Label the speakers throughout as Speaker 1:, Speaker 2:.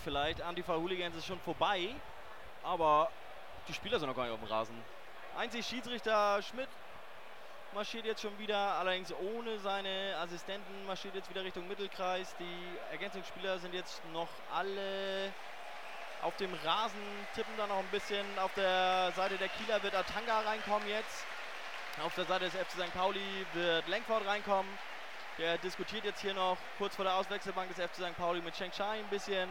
Speaker 1: vielleicht. Antifa-Hooligans ist schon vorbei, aber die Spieler sind noch gar nicht auf dem Rasen. Einzig Schiedsrichter Schmidt marschiert jetzt schon wieder, allerdings ohne seine Assistenten, marschiert jetzt wieder Richtung Mittelkreis. Die Ergänzungsspieler sind jetzt noch alle auf dem Rasen, tippen da noch ein bisschen. Auf der Seite der Kieler wird Atanga reinkommen jetzt. Auf der Seite des FC St. Pauli wird Langford reinkommen. Der diskutiert jetzt hier noch kurz vor der Auswechselbank des FC St. Pauli mit Sheng Shai ein bisschen.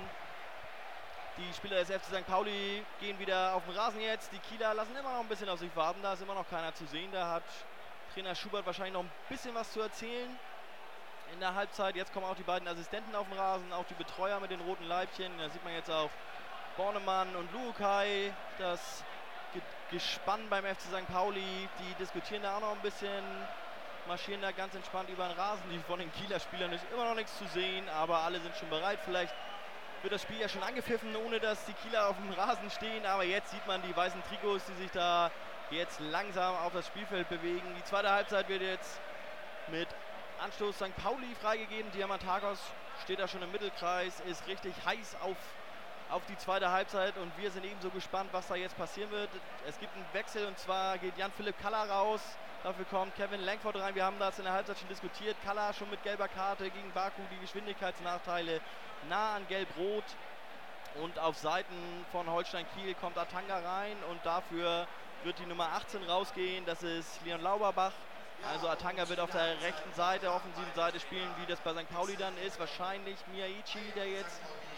Speaker 1: Die Spieler des FC St. Pauli gehen wieder auf den Rasen jetzt. Die Kieler lassen immer noch ein bisschen auf sich warten. Da ist immer noch keiner zu sehen. Da hat Trainer Schubert wahrscheinlich noch ein bisschen was zu erzählen in der Halbzeit. Jetzt kommen auch die beiden Assistenten auf den Rasen, auch die Betreuer mit den roten Leibchen. Da sieht man jetzt auch Bornemann und Luukai, das Gespann beim FC St. Pauli. Die diskutieren da auch noch ein bisschen, marschieren da ganz entspannt über den Rasen. Die von den Kieler Spielern ist immer noch nichts zu sehen, aber alle sind schon bereit. Vielleicht wird das Spiel ja schon angepfiffen, ohne dass die Kieler auf dem Rasen stehen. Aber jetzt sieht man die weißen Trikots, die sich da jetzt langsam auf das Spielfeld bewegen. Die zweite Halbzeit wird jetzt mit Anstoß St. Pauli freigegeben. Diamantakos steht da schon im Mittelkreis, ist richtig heiß auf die zweite Halbzeit und wir sind ebenso gespannt, was da jetzt passieren wird. Es gibt einen Wechsel und zwar geht Jan-Philipp Kalla raus. Dafür kommt Kevin Langford rein. Wir haben das in der Halbzeit schon diskutiert. Kalla schon mit gelber Karte gegen Baku, die Geschwindigkeitsnachteile nah an Gelb-Rot. Und auf Seiten von Holstein Kiel kommt Atanga rein und dafür wird die Nummer 18 rausgehen. Das ist Leon Lauberbach. Also Atanga wird auf der rechten Seite, offensiven Seite spielen, wie das bei St. Pauli dann ist. Wahrscheinlich Miyaichi, der jetzt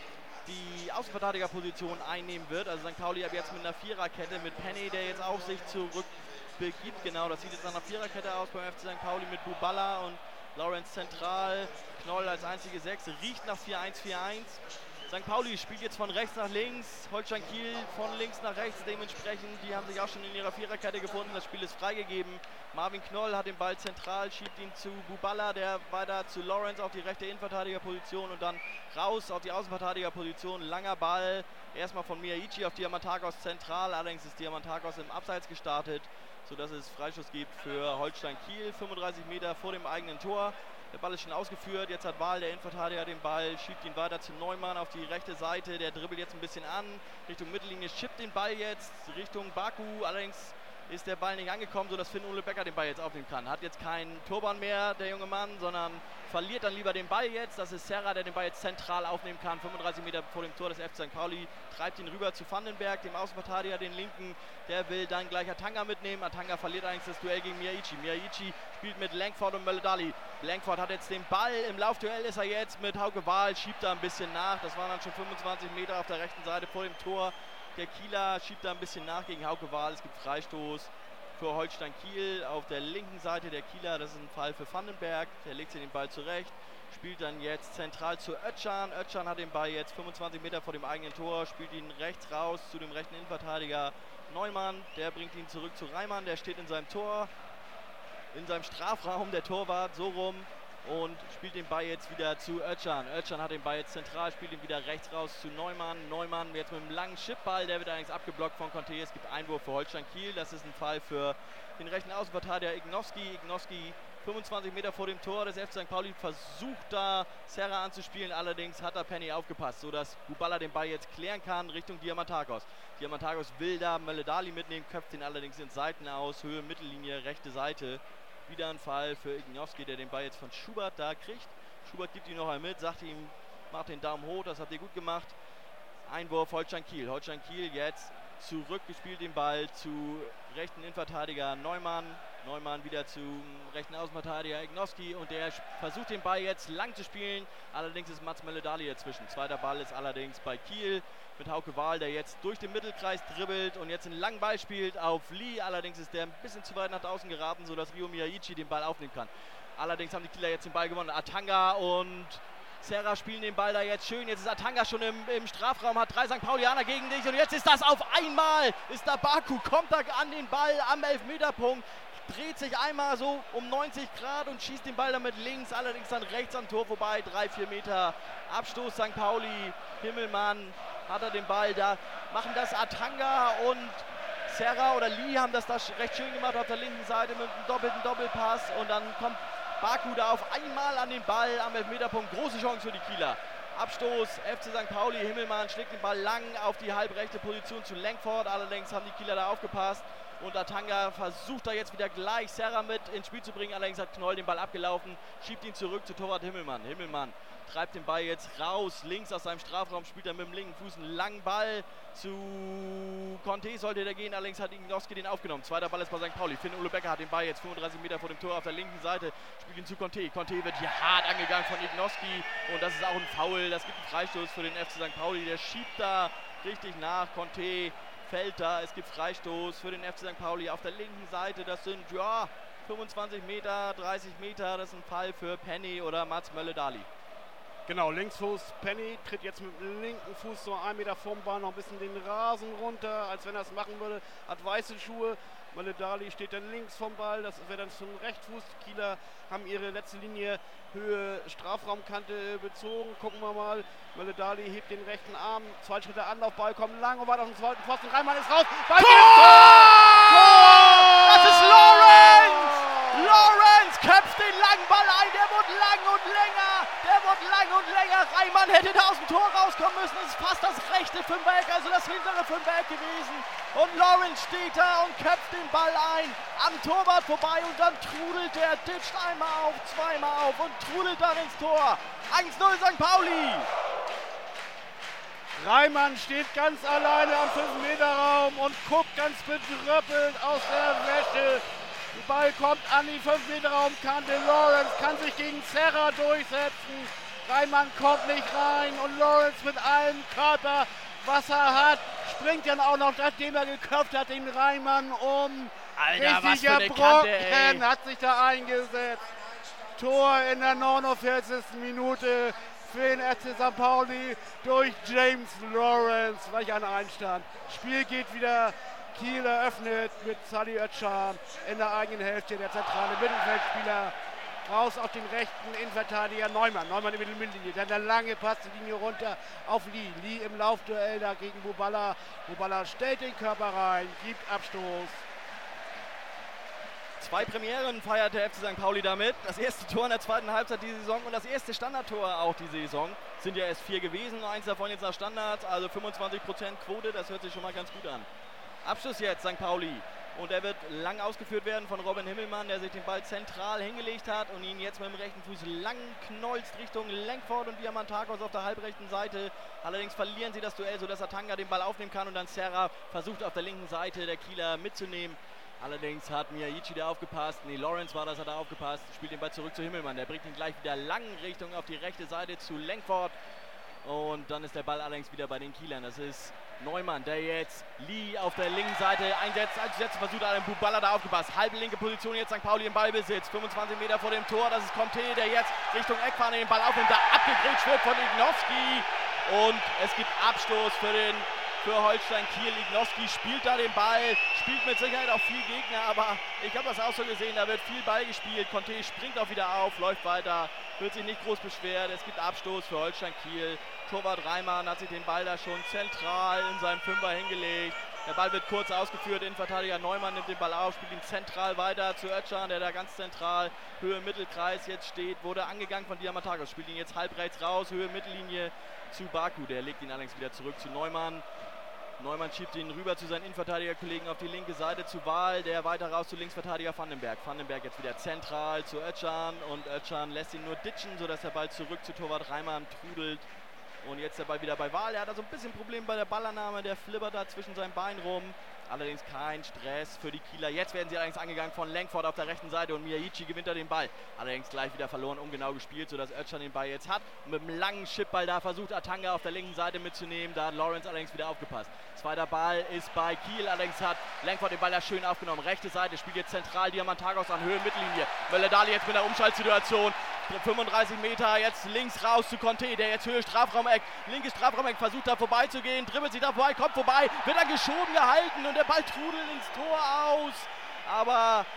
Speaker 1: die Außenverteidigerposition einnehmen wird. Also St. Pauli ab jetzt mit einer Viererkette, mit Penny, der jetzt auf sich zurückbegibt. Genau, das sieht jetzt nach einer Viererkette aus beim FC St. Pauli mit Buballa und Lawrence zentral. Knoll als einzige Sechs, riecht nach 4-1-4-1. St. Pauli spielt jetzt von rechts nach links, Holstein Kiel von links nach rechts dementsprechend. Die haben sich auch schon in ihrer Viererkette gefunden, das Spiel ist freigegeben. Marvin Knoll hat den Ball zentral, schiebt ihn zu Buballa, der weiter zu Lawrence auf die rechte Innenverteidigerposition und dann raus auf die Außenverteidigerposition. Langer Ball, erstmal von Miyaichi auf Diamantakos zentral, allerdings ist Diamantakos im Abseits gestartet, sodass es Freistoß gibt für Holstein Kiel, 35 Meter vor dem eigenen Tor. Der Ball ist schon ausgeführt, jetzt hat Wahl, der Innenverteidiger, den Ball, schiebt ihn weiter zu Neumann auf die rechte Seite, der dribbelt jetzt ein bisschen an, Richtung Mittellinie, schippt den Ball jetzt Richtung Baku, allerdings ist der Ball nicht angekommen, sodass Finn-Ole Becker den Ball jetzt aufnehmen kann. Hat jetzt keinen Turban mehr, der junge Mann, sondern verliert dann lieber den Ball jetzt. Das ist Serra, der den Ball jetzt zentral aufnehmen kann, 35 Meter vor dem Tor des FC St. Pauli, treibt ihn rüber zu Vandenberg, dem Außenverteidiger, den linken, der will dann gleich Atanga mitnehmen. Atanga verliert eigentlich das Duell gegen Miyaichi. Miyaichi spielt mit Langford und Mölle-Dali. Langford hat jetzt den Ball, im Laufduell ist er jetzt mit Hauke Wahl, schiebt da ein bisschen nach. Das waren dann schon 25 Meter auf der rechten Seite vor dem Tor. Der Kieler schiebt da ein bisschen nach gegen Hauke Wahl. Es gibt Freistoß für Holstein Kiel auf der linken Seite der Kieler. Das ist ein Fall für Vandenberg. Der legt sich den Ball zurecht. Spielt dann jetzt zentral zu Özcan. Özcan hat den Ball jetzt 25 Meter vor dem eigenen Tor. Spielt ihn rechts raus zu dem rechten Innenverteidiger Neumann. Der bringt ihn zurück zu Reimann. Der steht in seinem Tor, in seinem Strafraum, der Torwart, so rum. Und spielt den Ball jetzt wieder zu Özcan. Özcan hat den Ball jetzt zentral, spielt ihn wieder rechts raus zu Neumann. Neumann jetzt mit einem langen Chipball, der wird allerdings abgeblockt von Conte. Es gibt Einwurf für Holstein Kiel. Das ist ein Fall für den rechten Außenverteidiger Ignowski. Ignowski 25 Meter vor dem Tor des FC St. Pauli versucht da Serra anzuspielen. Allerdings hat da Penny aufgepasst, sodass Buballa den Ball jetzt klären kann Richtung Diamantakos. Diamantakos will da Mölle-Dali mitnehmen, köpft den allerdings in Seiten aus, Höhe Mittellinie, rechte Seite. Wieder ein Fall für Ignowski, der den Ball jetzt von Schubert da kriegt. Schubert gibt ihn noch einmal mit, sagt ihm, macht den Daumen hoch, das habt ihr gut gemacht. Einwurf Holstein Kiel. Holstein Kiel jetzt zurückgespielt den Ball zu rechten Innenverteidiger Neumann. Neumann wieder zum rechten Außenverteidiger Ignowski und der versucht den Ball jetzt lang zu spielen. Allerdings ist Mats Mölle-Dali dazwischen. Zweiter Ball ist allerdings bei Kiel mit Hauke Wahl, der jetzt durch den Mittelkreis dribbelt und jetzt einen langen Ball spielt auf Lee. Allerdings ist der ein bisschen zu weit nach draußen geraten, sodass Ryo Miyaichi den Ball aufnehmen kann. Allerdings haben die Kieler jetzt den Ball gewonnen. Atanga und Serra spielen den Ball da jetzt schön. Jetzt ist Atanga schon im Strafraum, hat 3 St. Paulianer gegen dich und jetzt ist das auf einmal. Ist da Baku, kommt da an den Ball am Elfmeterpunkt, dreht sich einmal so um 90 Grad und schießt den Ball damit links, allerdings dann rechts am Tor vorbei, 3-4 Meter Abstoß St. Pauli, Himmelmann hat er den Ball, da machen das Atanga und Serra oder Lee haben das da recht schön gemacht auf der linken Seite mit einem doppelten Doppelpass und dann kommt Baku da auf einmal an den Ball am Elfmeterpunkt, große Chance für die Kieler. Abstoß, FC St. Pauli, Himmelmann schlägt den Ball lang auf die halbrechte Position zu Langford, allerdings haben die Kieler da aufgepasst und Atanga versucht da jetzt wieder gleich Serra mit ins Spiel zu bringen, allerdings hat Knoll den Ball abgelaufen, schiebt ihn zurück zu Torwart Himmelmann. Himmelmann treibt den Ball jetzt raus, links aus seinem Strafraum, spielt er mit dem linken Fuß einen langen Ball zu Conte, sollte der gehen, allerdings hat Ignowski den aufgenommen. Zweiter Ball ist bei St. Pauli, Finn-Ole Becker hat den Ball jetzt 35 Meter vor dem Tor auf der linken Seite, spielt ihn zu Conte. Conte wird hier hart angegangen von Ignowski und das ist auch ein Foul, das gibt einen Freistoß für den FC St. Pauli, der schiebt da richtig nach, Conte fällt da, es gibt Freistoß für den FC St. Pauli auf der linken Seite, das sind 25 Meter, 30 Meter, das ist ein Fall für Penny oder Mats Mölle-Dali.
Speaker 2: Genau, Linksfuß, Penny tritt jetzt mit dem linken Fuß so 1 Meter vom Ball noch ein bisschen den Rasen runter, als wenn er es machen würde, hat weiße Schuhe. Mölle-Dali steht dann links vom Ball, das wäre dann zum Rechtfuß. Die Kieler haben ihre letzte Linie Höhe Strafraumkante bezogen. Gucken wir mal, Mölle-Dali hebt den rechten Arm, 2 Schritte Anlaufball, kommt lang und weit auf den zweiten Pfosten. Reimann ist raus. Ball
Speaker 1: Tor! Das ist Lawrence! Lawrence köpft den langen Ball ein, der wird lang und länger, Reimann hätte da aus dem Tor rauskommen müssen, das ist fast das rechte Fünfereck, also das hintere Fünfereck gewesen und Lawrence steht da und köpft den Ball ein, am Torwart vorbei und dann trudelt der, ditcht einmal auf, zweimal auf und trudelt dann ins Tor, 1-0 St. Pauli.
Speaker 2: Reimann steht ganz alleine am 5-Meter-Raum und guckt ganz betröppelt aus der Wäsche. Der Ball kommt an die 5-Meter-Raumkante. Lawrence kann sich gegen Serra durchsetzen. Reimann kommt nicht rein und Lawrence mit allem Körper, was er hat, springt dann auch noch, nachdem er geköpft hat, den Reimann um.
Speaker 1: Alter,
Speaker 2: richtiger
Speaker 1: was für eine
Speaker 2: Brocken
Speaker 1: Kante,
Speaker 2: hat sich da eingesetzt. Tor in der 49. Minute für den FC St. Pauli durch James Lawrence. Welch ein Einstand. Spiel geht wieder. Kiel eröffnet mit Sally Özcan in der eigenen Hälfte, der zentrale Mittelfeldspieler. Raus auf den rechten Innenverteidiger Neumann. Neumann in der Mittellinie. Dann der lange Pass die Linie runter auf Lee. Lee im Laufduell da gegen Buballa. Buballa stellt den Körper rein, gibt Abstoß.
Speaker 1: 2 Premieren feiert der FC St. Pauli damit. Das erste Tor in der zweiten Halbzeit diese Saison und das erste Standardtor auch diese Saison. Sind ja erst 4 gewesen, 1 davon jetzt nach Standards, also 25% Quote, das hört sich schon mal ganz gut an. Abschluss jetzt St. Pauli und er wird lang ausgeführt werden von Robin Himmelmann, der sich den Ball zentral hingelegt hat und ihn jetzt mit dem rechten Fuß lang knolzt Richtung Langford und Diamantakos auf der halbrechten Seite. Allerdings verlieren sie das Duell, sodass Atanga den Ball aufnehmen kann und dann Serra versucht auf der linken Seite der Kieler mitzunehmen. Allerdings hat Miyagichi da aufgepasst, Lawrence war das, hat da aufgepasst, spielt den Ball zurück zu Himmelmann, der bringt ihn gleich wieder lang Richtung auf die rechte Seite zu Langford. Und dann ist der Ball allerdings wieder bei den Kielern. Das ist Neumann, der jetzt Lee auf der linken Seite einsetzt. Als versucht er Buballa da aufgepasst. Halbe linke Position, jetzt St. Pauli im Ballbesitz. 25 Meter vor dem Tor, das ist Conte, der jetzt Richtung Eckfahne den Ball aufnimmt. Da abgegrätscht wird von Ignowski. Und es gibt Abstoß für Holstein Kiel. Ignowski spielt da den Ball, spielt mit Sicherheit auch viel Gegner, aber ich habe das auch so gesehen, da wird viel Ball gespielt. Conte springt auch wieder auf, läuft weiter, wird sich nicht groß beschwert. Es gibt Abstoß für Holstein Kiel. Torwart Reimann hat sich den Ball da schon zentral in seinem Fünfer hingelegt. Der Ball wird kurz ausgeführt, Innenverteidiger Neumann nimmt den Ball auf, spielt ihn zentral weiter zu Özcan, der da ganz zentral Höhe Mittelkreis jetzt steht, wurde angegangen von Diamantakos, spielt ihn jetzt halb rechts raus, Höhe Mittellinie zu Baku, der legt ihn allerdings wieder zurück zu Neumann. Neumann schiebt ihn rüber zu seinen Innenverteidigerkollegen auf die linke Seite zu Wahl, der weiter raus zu Linksverteidiger Vandenberg. Vandenberg jetzt wieder zentral zu Özcan und Özcan lässt ihn nur ditchen, sodass der Ball zurück zu Torwart Reimann trudelt. Und jetzt der Ball wieder bei Wahl. Er hat da so ein bisschen Problem bei der Ballannahme. Der flippert da zwischen seinen Beinen rum. Allerdings kein Stress für die Kieler. Jetzt werden sie allerdings angegangen von Langford auf der rechten Seite und Miyagichi gewinnt da den Ball. Allerdings gleich wieder verloren, ungenau gespielt, sodass Özcan den Ball jetzt hat. Und mit einem langen Chipball da versucht Atanga auf der linken Seite mitzunehmen. Da hat Lawrence allerdings wieder aufgepasst. Zweiter Ball ist bei Kiel. Allerdings hat Langford den Ball da schön aufgenommen. Rechte Seite spielt jetzt zentral Diamantakos an Höhe Mittellinie. Mölle-Dali jetzt mit der Umschaltsituation. 35 Meter jetzt links raus zu Conte, der jetzt Höhe Strafraumeck, linkes Strafraumeck, versucht da vorbeizugehen, dribbelt sich da vorbei, kommt vorbei, wird dann geschoben gehalten und der Ball trudelt ins Tor aus. Aber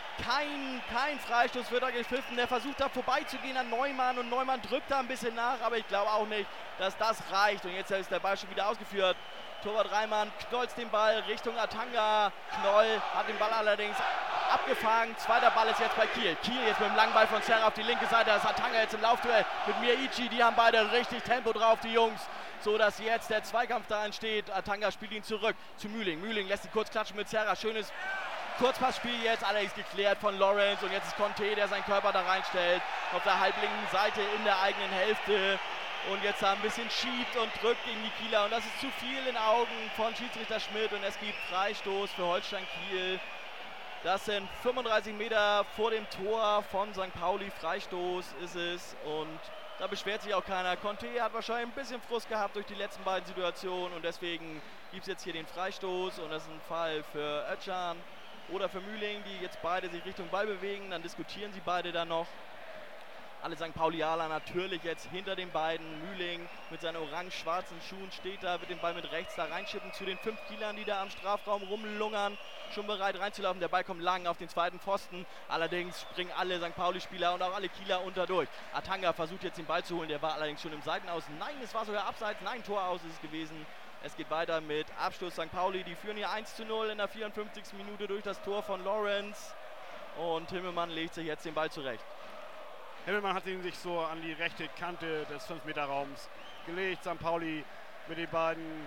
Speaker 1: kein Freistoß wird da gepfiffen, der versucht da vorbeizugehen an Neumann und Neumann drückt da ein bisschen nach, aber ich glaube auch nicht, dass das reicht und jetzt ist der Ball schon wieder ausgeführt. Torwart Reimann knollt den Ball Richtung Atanga, Knoll hat den Ball allerdings abgefangen. Zweiter Ball ist jetzt bei Kiel. Kiel jetzt mit dem langen Ball von Serra auf die linke Seite. Das hat Atanga jetzt im Laufduell mit Miaichi. Die haben beide richtig Tempo drauf, die Jungs. So dass jetzt der Zweikampf da entsteht. Atanga spielt ihn zurück zu Mühling. Mühling lässt ihn kurz klatschen mit Serra. Schönes Kurzpassspiel jetzt, allerdings geklärt von Lawrence. Und jetzt ist Conte, der seinen Körper da reinstellt. Auf der halblinken Seite in der eigenen Hälfte. Und jetzt da ein bisschen schiebt und drückt gegen die Kieler. Und das ist zu viel in Augen von Schiedsrichter Schmidt. Und es gibt Freistoß für Holstein Kiel. Das sind 35 Meter vor dem Tor von St. Pauli. Freistoß ist es. Und da beschwert sich auch keiner. Conte hat wahrscheinlich ein bisschen Frust gehabt durch die letzten beiden Situationen. Und deswegen gibt es jetzt hier den Freistoß. Und das ist ein Fall für Özcan oder für Mühling, die jetzt beide sich Richtung Ball bewegen. Dann diskutieren sie beide dann noch. Alle St. Paulianer natürlich jetzt hinter den beiden. Mühling mit seinen orange-schwarzen Schuhen steht da, wird den Ball mit rechts da reinschippen zu den 5 Kielern, die da am Strafraum rumlungern. Schon bereit reinzulaufen. Der Ball kommt lang auf den zweiten Pfosten. Allerdings springen alle St. Pauli-Spieler und auch alle Kieler unter durch. Atanga versucht jetzt den Ball zu holen. Der war allerdings schon im Seitenaus. Nein, es war sogar abseits. Nein, Tor aus ist es gewesen. Es geht weiter mit Abschluss St. Pauli. Die führen hier 1:0 in der 54. Minute durch das Tor von Lawrence. Und Himmelmann legt sich jetzt den Ball zurecht.
Speaker 2: Himmelmann hat ihn sich so an die rechte Kante des 5-Meter-Raums gelegt. St. Pauli mit den beiden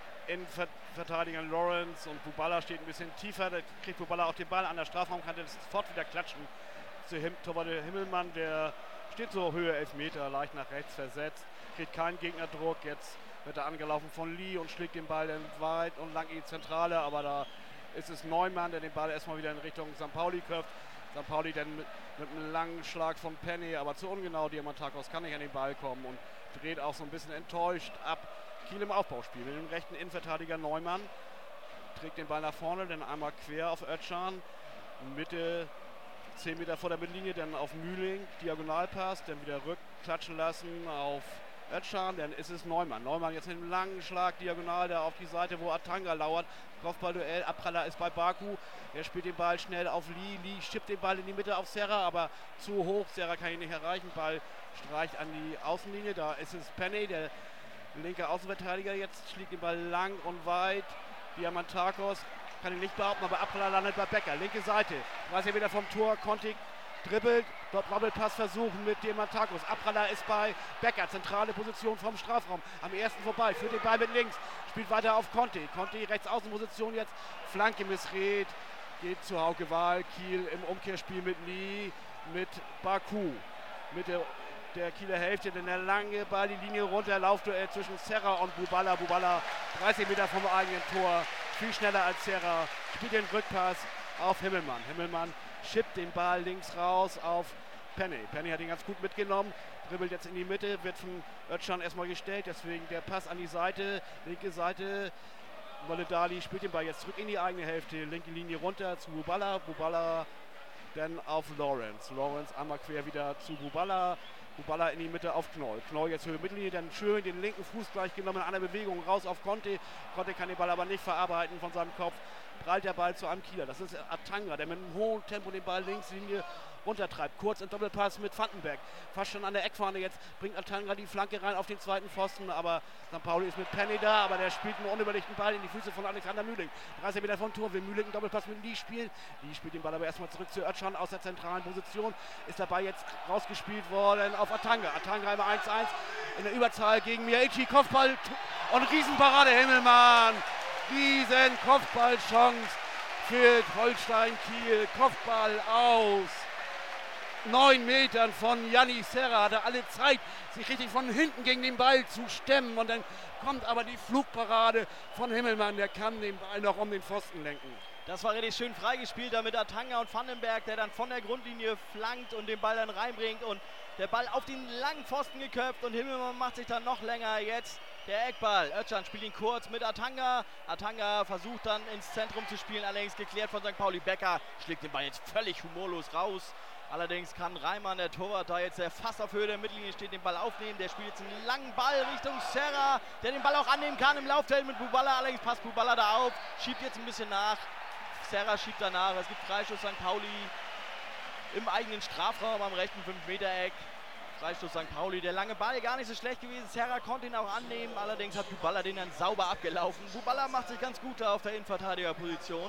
Speaker 2: Innenverteidigern Lawrence und Bubala steht ein bisschen tiefer. Da kriegt Bubala auch den Ball an der Strafraumkante. Das ist sofort wieder klatschen zu Torwart Himmelmann. Der steht so Höhe 11 Meter, leicht nach rechts versetzt. Kriegt keinen Gegnerdruck. Jetzt wird er angelaufen von Lee und schlägt den Ball dann weit und lang in die Zentrale. Aber da ist es Neumann, der den Ball erstmal wieder in Richtung St. Pauli köpft. St. Pauli dann mit einem langen Schlag von Penny, aber zu ungenau. Diamantakos kann nicht an den Ball kommen und dreht auch so ein bisschen enttäuscht ab. Kiel im Aufbauspiel mit dem rechten Innenverteidiger Neumann. Trägt den Ball nach vorne, dann einmal quer auf Özcan. Mitte 10 Meter vor der Mittellinie, dann auf Mühling. Diagonalpass, dann wieder rückklatschen lassen auf Özcan. Dann ist es Neumann. Neumann jetzt mit einem langen Schlag diagonal da auf die Seite, wo Atanga lauert. Kopfballduell, Abpraller ist bei Baku. Er spielt den Ball schnell auf Lee. Lee schippt den Ball in die Mitte auf Serra, aber zu hoch. Serra kann ihn nicht erreichen. Ball streicht an die Außenlinie. Da ist es Penny, der linke Außenverteidiger jetzt. Schlägt den Ball lang und weit. Diamantakos kann ihn nicht behaupten, aber Abpraller landet bei Becker. Linke Seite. 30 Meter vom Tor. Kontik dribbelt. Doppelpass versuchen mit Diamantakos. Abpraller ist bei Becker. Zentrale Position vom Strafraum. Am ersten vorbei. Führt den Ball mit links. Spielt weiter auf Conte. Conte rechts Außenposition jetzt. Flanke missredet. Geht zu Hauke Wahl. Kiel im Umkehrspiel mit Lee. Mit Baku. Mit der Kieler Hälfte. Denn der lange Ball die Linie runter. Laufduell zwischen Serra und Bubala. Bubala 30 Meter vom eigenen Tor. Viel schneller als Serra. Spielt den Rückpass auf Himmelmann. Himmelmann schippt den Ball links raus auf Penny. Penny hat ihn ganz gut mitgenommen, dribbelt jetzt in die Mitte, wird von Özcan erstmal gestellt, deswegen der Pass an die Seite, linke Seite. Moledali spielt den Ball jetzt zurück in die eigene Hälfte, linke Linie runter zu Bubala. Bubala dann auf Lawrence. Lawrence einmal quer wieder zu Bubala. Bubala in die Mitte auf Knoll. Knoll jetzt Höhe Mittellinie, dann schön den linken Fuß gleich genommen in einer Bewegung raus auf Conte. Conte kann den Ball aber nicht verarbeiten von seinem Kopf. Prallt der Ball zu einem Kieler. Das ist Atanga, der mit einem hohen Tempo den Ball Linkslinie runtertreibt. Kurz im Doppelpass mit Vandenberg. Fast schon an der Eckfahne jetzt. Bringt Atanga die Flanke rein auf den zweiten Pfosten. Aber St. Pauli ist mit Penny da. Aber der spielt einen unüberlegten Ball in die Füße von Alexander Mühling. 30 Meter vom Tor will Mühling einen Doppelpass mit Lee spielen. Lee spielt den Ball aber erstmal zurück zu Özcan aus der zentralen Position. Ist dabei jetzt rausgespielt worden auf Atanga. Atanga immer 1:1 in der Überzahl gegen Miaichi. Kopfball und Riesenparade Himmelmann. Riesen Kopfballchance für Holstein Kiel. Kopfball aus 9 Metern von Yanni Serra. Hatte alle Zeit, sich richtig von hinten gegen den Ball zu stemmen. Und dann kommt aber die Flugparade von Himmelmann. Der kann den Ball noch um den Pfosten lenken.
Speaker 1: Das war richtig schön freigespielt, da mit Atanga und Vandenberg, der dann von der Grundlinie flankt und den Ball dann reinbringt. Und der Ball auf den langen Pfosten geköpft und Himmelmann macht sich dann noch länger. Jetzt der Eckball. Özcan spielt ihn kurz mit Atanga. Atanga versucht dann ins Zentrum zu spielen, allerdings geklärt von St. Pauli. Becker schlägt den Ball jetzt völlig humorlos raus. Allerdings kann Reimann, der Torwart, da jetzt der fast auf Höhe der Mittellinie steht, den Ball aufnehmen. Der spielt jetzt einen langen Ball Richtung Serra, der den Ball auch annehmen kann im Laufduell mit Bubala. Allerdings passt Bubala da auf, schiebt jetzt ein bisschen nach. Serra schiebt danach. Es gibt Freistoß St. Pauli im eigenen Strafraum am rechten 5-Meter-Eck. Freistoß St. Pauli, der lange Ball gar nicht so schlecht gewesen. Serra konnte ihn auch annehmen, allerdings hat Bubala den dann sauber abgelaufen. Bubala macht sich ganz gut da auf der Innenverteidigerposition.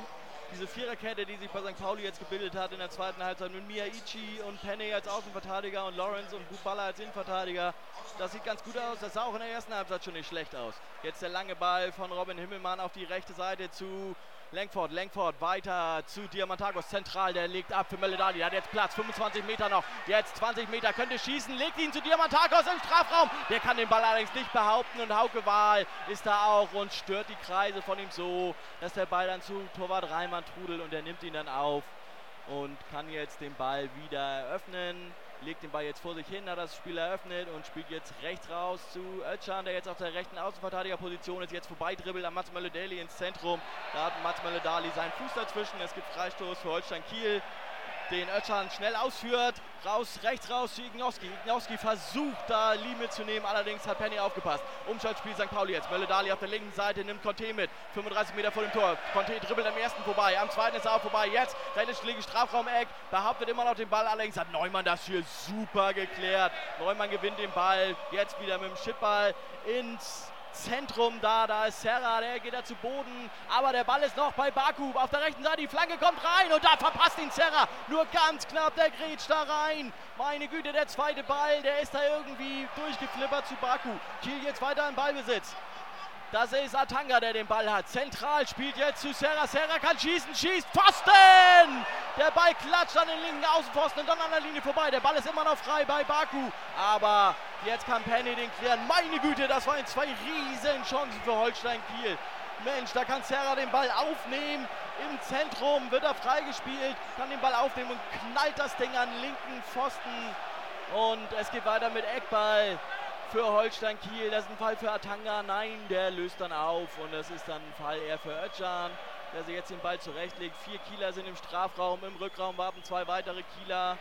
Speaker 1: Diese Viererkette, die sich bei St. Pauli jetzt gebildet hat in der zweiten Halbzeit mit Miyaichi und Penny als Außenverteidiger und Lawrence und Bubala als Innenverteidiger, das sieht ganz gut aus. Das sah auch in der ersten Halbzeit schon nicht schlecht aus. Jetzt der lange Ball von Robin Himmelmann auf die rechte Seite zu Langford. Langford weiter zu Diamantakos zentral. Der legt ab für Meledali. Der hat jetzt Platz. 25 Meter noch. Jetzt 20 Meter. Könnte schießen. Legt ihn zu Diamantakos im Strafraum. Der kann den Ball allerdings nicht behaupten. Und Hauke Wahl ist da auch und stört die Kreise von ihm so, dass der Ball dann zu Torwart Reimann trudelt. Und der nimmt ihn dann auf und kann jetzt den Ball wieder eröffnen. Legt den Ball jetzt vor sich hin, hat das Spiel eröffnet und spielt jetzt rechts raus zu Özcan, der jetzt auf der rechten Außenverteidigerposition ist, jetzt vorbei dribbelt an Mats Mölle-Dali ins Zentrum. Da hat Mats Mölle-Dali seinen Fuß dazwischen. Es gibt Freistoß für Holstein Kiel, den Özcan schnell ausführt. Rechts raus zu Ignowski. Ignowski versucht da Lee mitzunehmen, allerdings hat Penny aufgepasst. Umschaltspiel St. Pauli jetzt. Mölle-Dali auf der linken Seite nimmt Conte mit. 35 Meter vor dem Tor. Conte dribbelt am ersten vorbei. Am zweiten ist er auch vorbei. Jetzt rechts Strafraum-Eck. Behauptet immer noch den Ball. Allerdings hat Neumann das hier super geklärt. Neumann gewinnt den Ball. Jetzt wieder mit dem Chipball ins Zentrum da ist Serra, der geht da zu Boden, aber der Ball ist noch bei Baku, auf der rechten Seite, die Flanke kommt rein und da verpasst ihn Serra, nur ganz knapp, der grätscht da rein, meine Güte, der zweite Ball, der ist da irgendwie durchgeflippert zu Baku, Kiel jetzt weiter im Ballbesitz. Das ist Atanga, der den Ball hat. Zentral spielt jetzt zu Serra. Serra kann schießen, schießt. Pfosten! Der Ball klatscht an den linken Außenpfosten und dann an der Linie vorbei. Der Ball ist immer noch frei bei Baku. Aber jetzt kann Penny den klären. Meine Güte, das waren zwei riesen Chancen für Holstein Kiel. Mensch, da kann Serra den Ball aufnehmen. Im Zentrum wird er freigespielt. Kann den Ball aufnehmen und knallt das Ding an den linken Pfosten. Und es geht weiter mit Eckball für Holstein Kiel. Das ist ein Fall für Atanga. Nein, der löst dann auf und das ist dann ein Fall eher für Özcan, der sich jetzt den Ball zurechtlegt. 4 Kieler sind im Strafraum, im Rückraum warten 2 weitere Kieler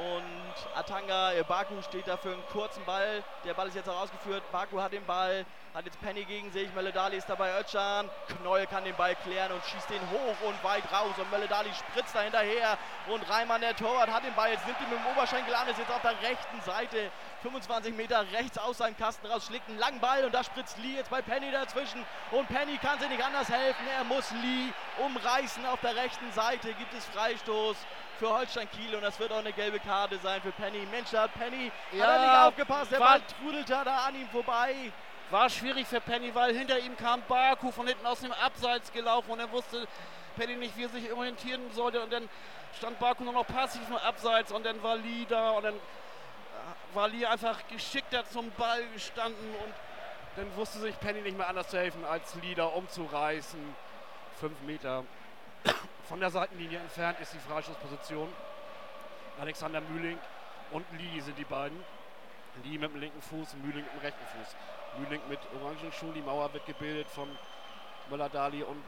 Speaker 1: und Atanga, Baku steht da für einen kurzen Ball. Der Ball ist jetzt auch ausgeführt. Baku hat den Ball, hat jetzt Penny gegen sich. Mölle-Dali ist dabei Özcan. Knoll kann den Ball klären und schießt den hoch und weit raus. Und Mölle-Dali spritzt da hinterher. Und Reimann, der Torwart, hat den Ball. Jetzt nimmt ihn mit dem Oberschenkel an. Ist jetzt auf der rechten Seite. 25 Meter rechts aus seinem Kasten raus. Schlägt einen langen Ball. Und da spritzt Lee jetzt bei Penny dazwischen. Und Penny kann sich nicht anders helfen. Er muss Lee umreißen. Auf der rechten Seite gibt es Freistoß für Holstein Kiel und das wird auch eine gelbe Karte sein für Penny. Mensch, da hat Penny hat er nicht aufgepasst, der Ball trudelt da an ihm vorbei.
Speaker 2: War schwierig für Penny, weil hinter ihm kam Baku von hinten aus dem Abseits gelaufen und er wusste Penny nicht, wie er sich orientieren sollte und dann stand Baku nur noch passiv im Abseits und dann war Lee da und dann war Lee einfach geschickter zum Ball gestanden und dann wusste sich Penny nicht mehr anders zu helfen, als Lee da umzureißen. 5 Meter von der Seitenlinie entfernt ist die Freistoßposition. Alexander Mühling und Lee sind die beiden. Lee mit dem linken Fuß, Mühling mit dem rechten Fuß. Mühling mit Orangenschuhen, die Mauer wird gebildet von Möller-Dali und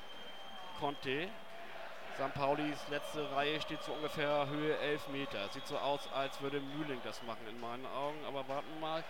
Speaker 2: Conte. St. Paulis letzte Reihe steht so ungefähr Höhe 11 Meter. Sieht so aus, als würde Mühling das machen in meinen Augen. Aber warten wir mal.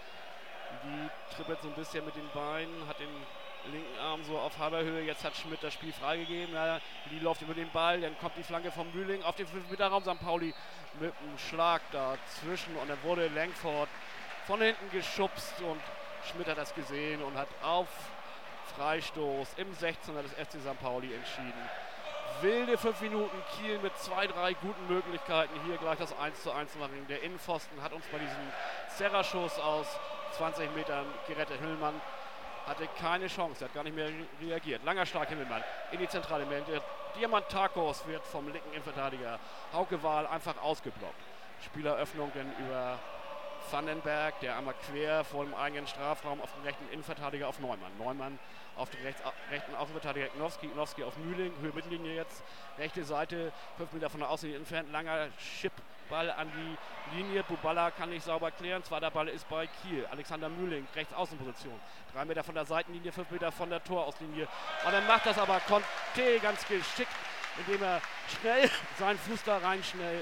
Speaker 2: Die trippelt so ein bisschen mit den Beinen, hat den linken Arm so auf halber Höhe. Jetzt hat Schmidt das Spiel freigegeben. Ja, die läuft über den Ball, dann kommt die Flanke von Mühling auf den 5-Meter-Raum. St. Pauli mit einem Schlag dazwischen und dann wurde Langford von hinten geschubst und Schmidt hat das gesehen und hat auf Freistoß im 16er des FC St. Pauli entschieden. Wilde 5 Minuten, Kiel mit 2, 3 guten Möglichkeiten, hier gleich das 1:1 machen. Der Innenpfosten hat uns bei diesem Serra-Schuss aus 20 Metern gerettet. Himmelmann hatte keine Chance, er hat gar nicht mehr reagiert. Langer Schlag Himmelmann in die Zentrale. Der Diamantakos wird vom linken Innenverteidiger Hauke Wahl einfach ausgeblockt. Spieleröffnung dann über Vandenberg, der einmal quer vor dem eigenen Strafraum auf den rechten Innenverteidiger auf Neumann. Neumann auf den rechten Außenverteidiger Ignowski. Ignowski auf Mühling, Höhe Mittellinie jetzt. Rechte Seite, 5 Meter von der Außenlinie entfernt. Langer Chipball an die Linie. Bubala kann nicht sauber klären. Zweiter Ball ist bei Kiel. Alexander Mühling, rechts Außenposition. 3 Meter von der Seitenlinie, 5 Meter von der Torauslinie. Und dann macht das aber Conte ganz geschickt, indem er schnell seinen Fuß da rein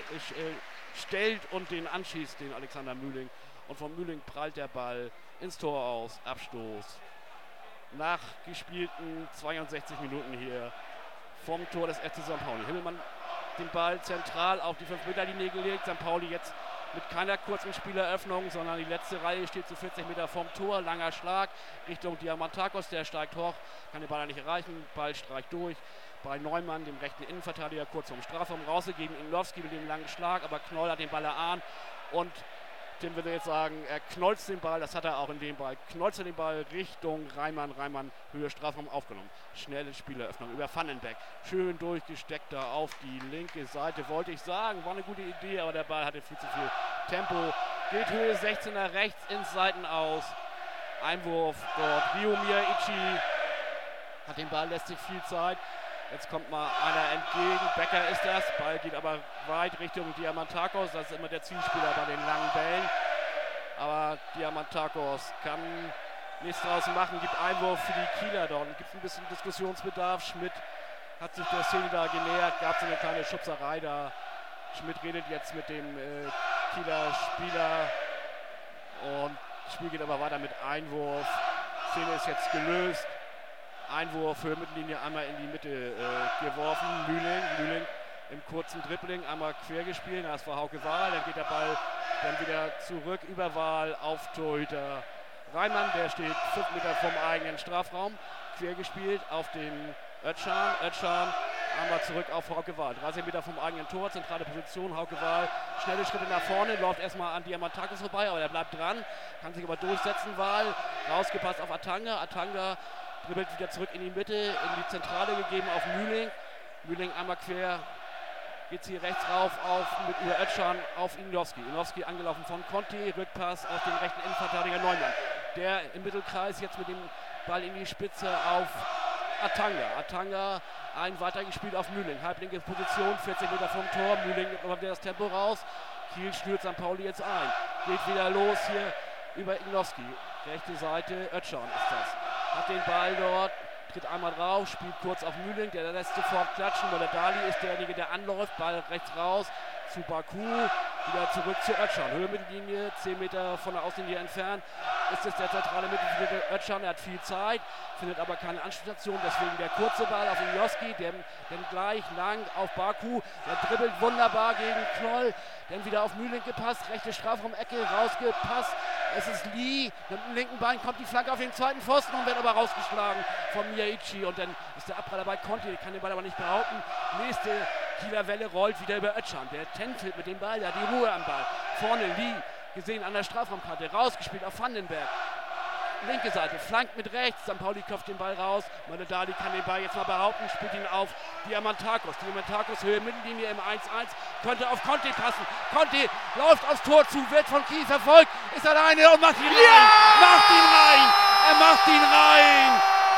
Speaker 2: stellt und den anschießt, den Alexander Mühling. Und von Mühling prallt der Ball ins Tor aus. Abstoß. Nach gespielten 62 Minuten hier vom Tor des FC St. Pauli. Himmelmann den Ball zentral auf die 5-Meter-Linie gelegt. St. Pauli jetzt mit keiner kurzen Spieleröffnung, sondern die letzte Reihe steht zu 40 Meter vom Tor. Langer Schlag Richtung Diamantakos, der steigt hoch, kann den Ball nicht erreichen. Ball streicht durch. bei Neumann, dem rechten Innenverteidiger, kurz vom Strafraum rausgegeben. Ignowski mit dem langen Schlag, aber Knoll hat den Ball erahnt und Tim würde jetzt sagen, er knolzt den Ball, das hat er auch in dem Ball, knolzt den Ball Richtung Reimann, Höhe Strafraum aufgenommen. Schnelle Spieleröffnung über Vandenberg, schön durchgesteckt da auf die linke Seite, wollte ich sagen, war eine gute Idee, aber der Ball hatte viel zu viel Tempo. Geht Höhe 16er rechts ins Seitenaus, Einwurf dort, Ryomir Ichi hat den Ball, lässt sich viel Zeit. Jetzt kommt mal einer entgegen, Becker ist das, Ball geht aber weit Richtung Diamantakos, das ist immer der Zielspieler bei den langen Bällen. Aber Diamantakos kann nichts draus machen, gibt Einwurf für die Kieler dort. Gibt es ein bisschen Diskussionsbedarf, Schmidt hat sich der Szene da genähert, gab es eine kleine Schubserei da. Schmidt redet jetzt mit dem Kieler Spieler und das Spiel geht aber weiter mit Einwurf. Szene ist jetzt gelöst. Einwurf für Mittellinie einmal in die Mitte geworfen. Mühling im kurzen Dribbling einmal quer gespielt. Das war Hauke Wahl. Dann geht der Ball dann wieder zurück über Wahl auf Torhüter Reimann. Der steht 5 Meter vom eigenen Strafraum. Quer gespielt auf den Özcan. Özcan einmal zurück auf Hauke Wahl. 30 Meter vom eigenen Tor. Zentrale Position. Hauke Wahl. Schnelle Schritte nach vorne. Läuft erstmal an Diamantakos vorbei. Aber er bleibt dran. Kann sich aber durchsetzen. Wahl. Rausgepasst auf Atanga. Atanga dribbelt wieder zurück in die Mitte, in die Zentrale gegeben auf Mühling. Mühling einmal quer, geht hier rechts rauf mit über Özcan auf Ignowski. Ignowski angelaufen von Conti, Rückpass auf den rechten Innenverteidiger Neumann. Der im Mittelkreis jetzt mit dem Ball in die Spitze auf Atanga. Atanga ein weitergespielt auf Mühling. Halblinke Position, 40 Meter vom Tor. Mühling nimmt wieder das Tempo raus. Kiel schnürt St. Pauli jetzt ein. Geht wieder los hier über Ignowski. Rechte Seite, Özcan ist das. Hat den Ball dort, tritt einmal drauf, spielt kurz auf Mühling, der lässt sofort klatschen, weil der Dali ist derjenige, der anläuft, Ball rechts raus zu Baku, wieder zurück zu Özcan. Höhe Mittellinie, 10 Meter von der Außenlinie entfernt, ist es der zentrale Mittelfeldspieler Özcan, er hat viel Zeit, findet aber keine Anspielstation, deswegen der kurze Ball auf Ignowski, der gleich lang auf Baku, der dribbelt wunderbar gegen Knoll, dann wieder auf Mühling gepasst, rechte Strafraum-Ecke, rausgepasst, es ist Lee, mit dem linken Bein kommt die Flanke auf den zweiten Pfosten und wird aber rausgeschlagen von Miyaichi und dann ist der Abpraller bei Conti, kann den Ball aber nicht behaupten. Nächste Kieler Welle rollt wieder über Özcan, der tänzelt mit dem Ball, der hat die Ruhe am Ball. Vorne Lee, gesehen an der Strafraumkante, rausgespielt auf Vandenberg. Linke Seite, flankt mit rechts, St. Pauli köpft den Ball raus, Manedali kann den Ball jetzt mal behaupten, spielt ihn auf Diamantakos. Diamantakos, Höhe Mittellinie im 1-1, könnte auf Conti passen. Conti läuft aufs Tor zu, wird von Kiel verfolgt, ist alleine und macht ihn rein. Macht ihn rein, er macht ihn rein.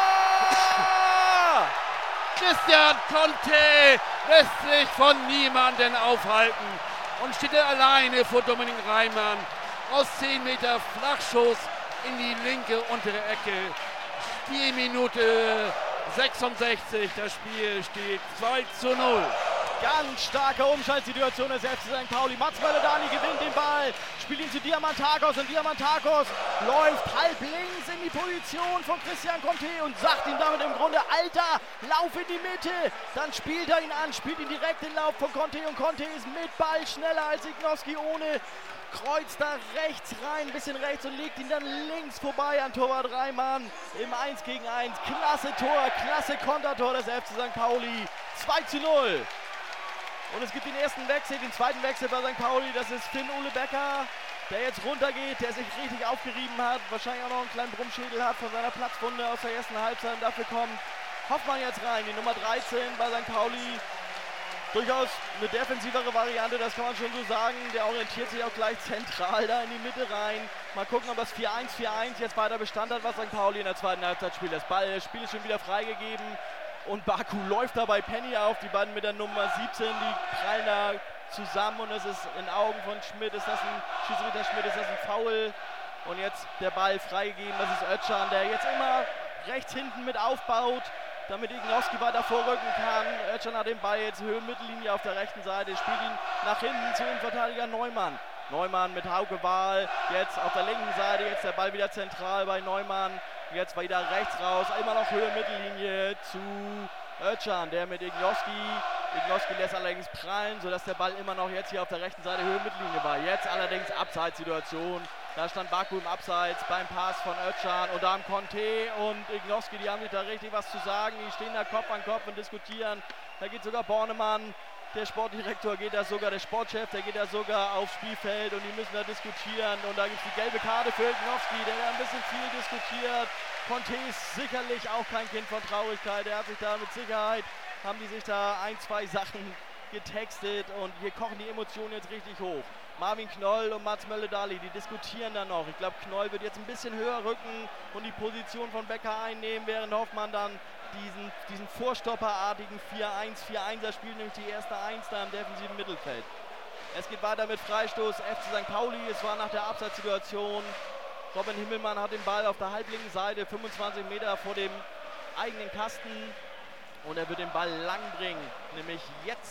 Speaker 2: Christian Conti lässt sich von niemandem aufhalten und steht er alleine vor Dominik Reimann. Aus 10 Meter Flachschuss in die linke untere Ecke. Spielminute 66. Das Spiel steht 2:0.
Speaker 1: Ganz starke Umschaltsituation des FC St. Pauli. Mats Maledani gewinnt den Ball, spielt ihn zu Diamantakos und Diamantakos läuft halb links in die Position von Christian Conti und sagt ihm damit im Grunde, Alter, lauf in die Mitte. Dann spielt er ihn an, spielt ihn direkt in den Lauf von Conti und Conti ist mit Ball schneller als Ignowski ohne. Kreuzt da rechts rein, ein bisschen rechts und legt ihn dann links vorbei an Torwart Reimann im 1-gegen-1. Klasse Tor, klasse Kontertor des FC St. Pauli. 2:0. Und es gibt den ersten Wechsel, den zweiten Wechsel bei St. Pauli. Das ist Finn-Ole Becker, der jetzt runtergeht, der sich richtig aufgerieben hat. Wahrscheinlich auch noch einen kleinen Brummschädel hat von seiner Platzwunde aus der ersten Halbzeit. Und dafür kommt Hoffmann jetzt rein, die Nummer 13 bei St. Pauli. Durchaus eine defensivere Variante, das kann man schon so sagen. Der orientiert sich auch gleich zentral da in die Mitte rein. Mal gucken, ob das 4-1 jetzt weiter Bestand hat, was St. Pauli in der zweiten Halbzeit spielt. Das Spiel ist schon wieder freigegeben. Und Baku läuft dabei Penny auf. Die beiden mit der Nummer 17, die prallen da zusammen. Und es ist in Augen von Schmidt, ist das ein Schiedsrichter Schmidt, ist das ein Foul. Und jetzt der Ball freigegeben, das ist Özcan, der jetzt immer rechts hinten mit aufbaut, damit Ignowski weiter vorrücken kann. Özcan hat den Ball jetzt Höhe Mittellinie auf der rechten Seite, spielt ihn nach hinten zu dem Verteidiger Neumann. Neumann mit Hauke Wahl, jetzt auf der linken Seite, jetzt der Ball wieder zentral bei Neumann. Jetzt wieder rechts raus, immer noch Höhe Mittellinie zu Özcan, der mit Ignowski. Ignowski lässt allerdings prallen, sodass der Ball immer noch jetzt hier auf der rechten Seite Höhe Mittellinie war. Jetzt allerdings Abseitssituation Da stand Baku im Abseits beim Pass von Özcan und da haben Conte und Ignowski, die haben sich da richtig was zu sagen. Die stehen da Kopf an Kopf und diskutieren. Da geht sogar Bornemann, der Sportdirektor geht da sogar, der Sportchef, der geht da sogar aufs Spielfeld und die müssen da diskutieren. Und da gibt es die gelbe Karte für Ignowski, der da ein bisschen viel diskutiert. Conte ist sicherlich auch kein Kind von Traurigkeit. Er hat sich da mit Sicherheit, haben die sich da ein, zwei Sachen getextet und hier kochen die Emotionen jetzt richtig hoch. Marvin Knoll und Mats Mölle-Dali, die diskutieren da noch. Ich glaube, Knoll wird jetzt ein bisschen höher rücken und die Position von Becker einnehmen, während Hoffmann dann diesen vorstopperartigen 4-1er spielt, nämlich die erste 1 da im defensiven Mittelfeld. Es geht weiter mit Freistoß, FC St. Pauli, es war nach der Abseitssituation. Robin Himmelmann hat den Ball auf der halblinken Seite, 25 Meter vor dem eigenen Kasten und er wird den Ball lang bringen, nämlich jetzt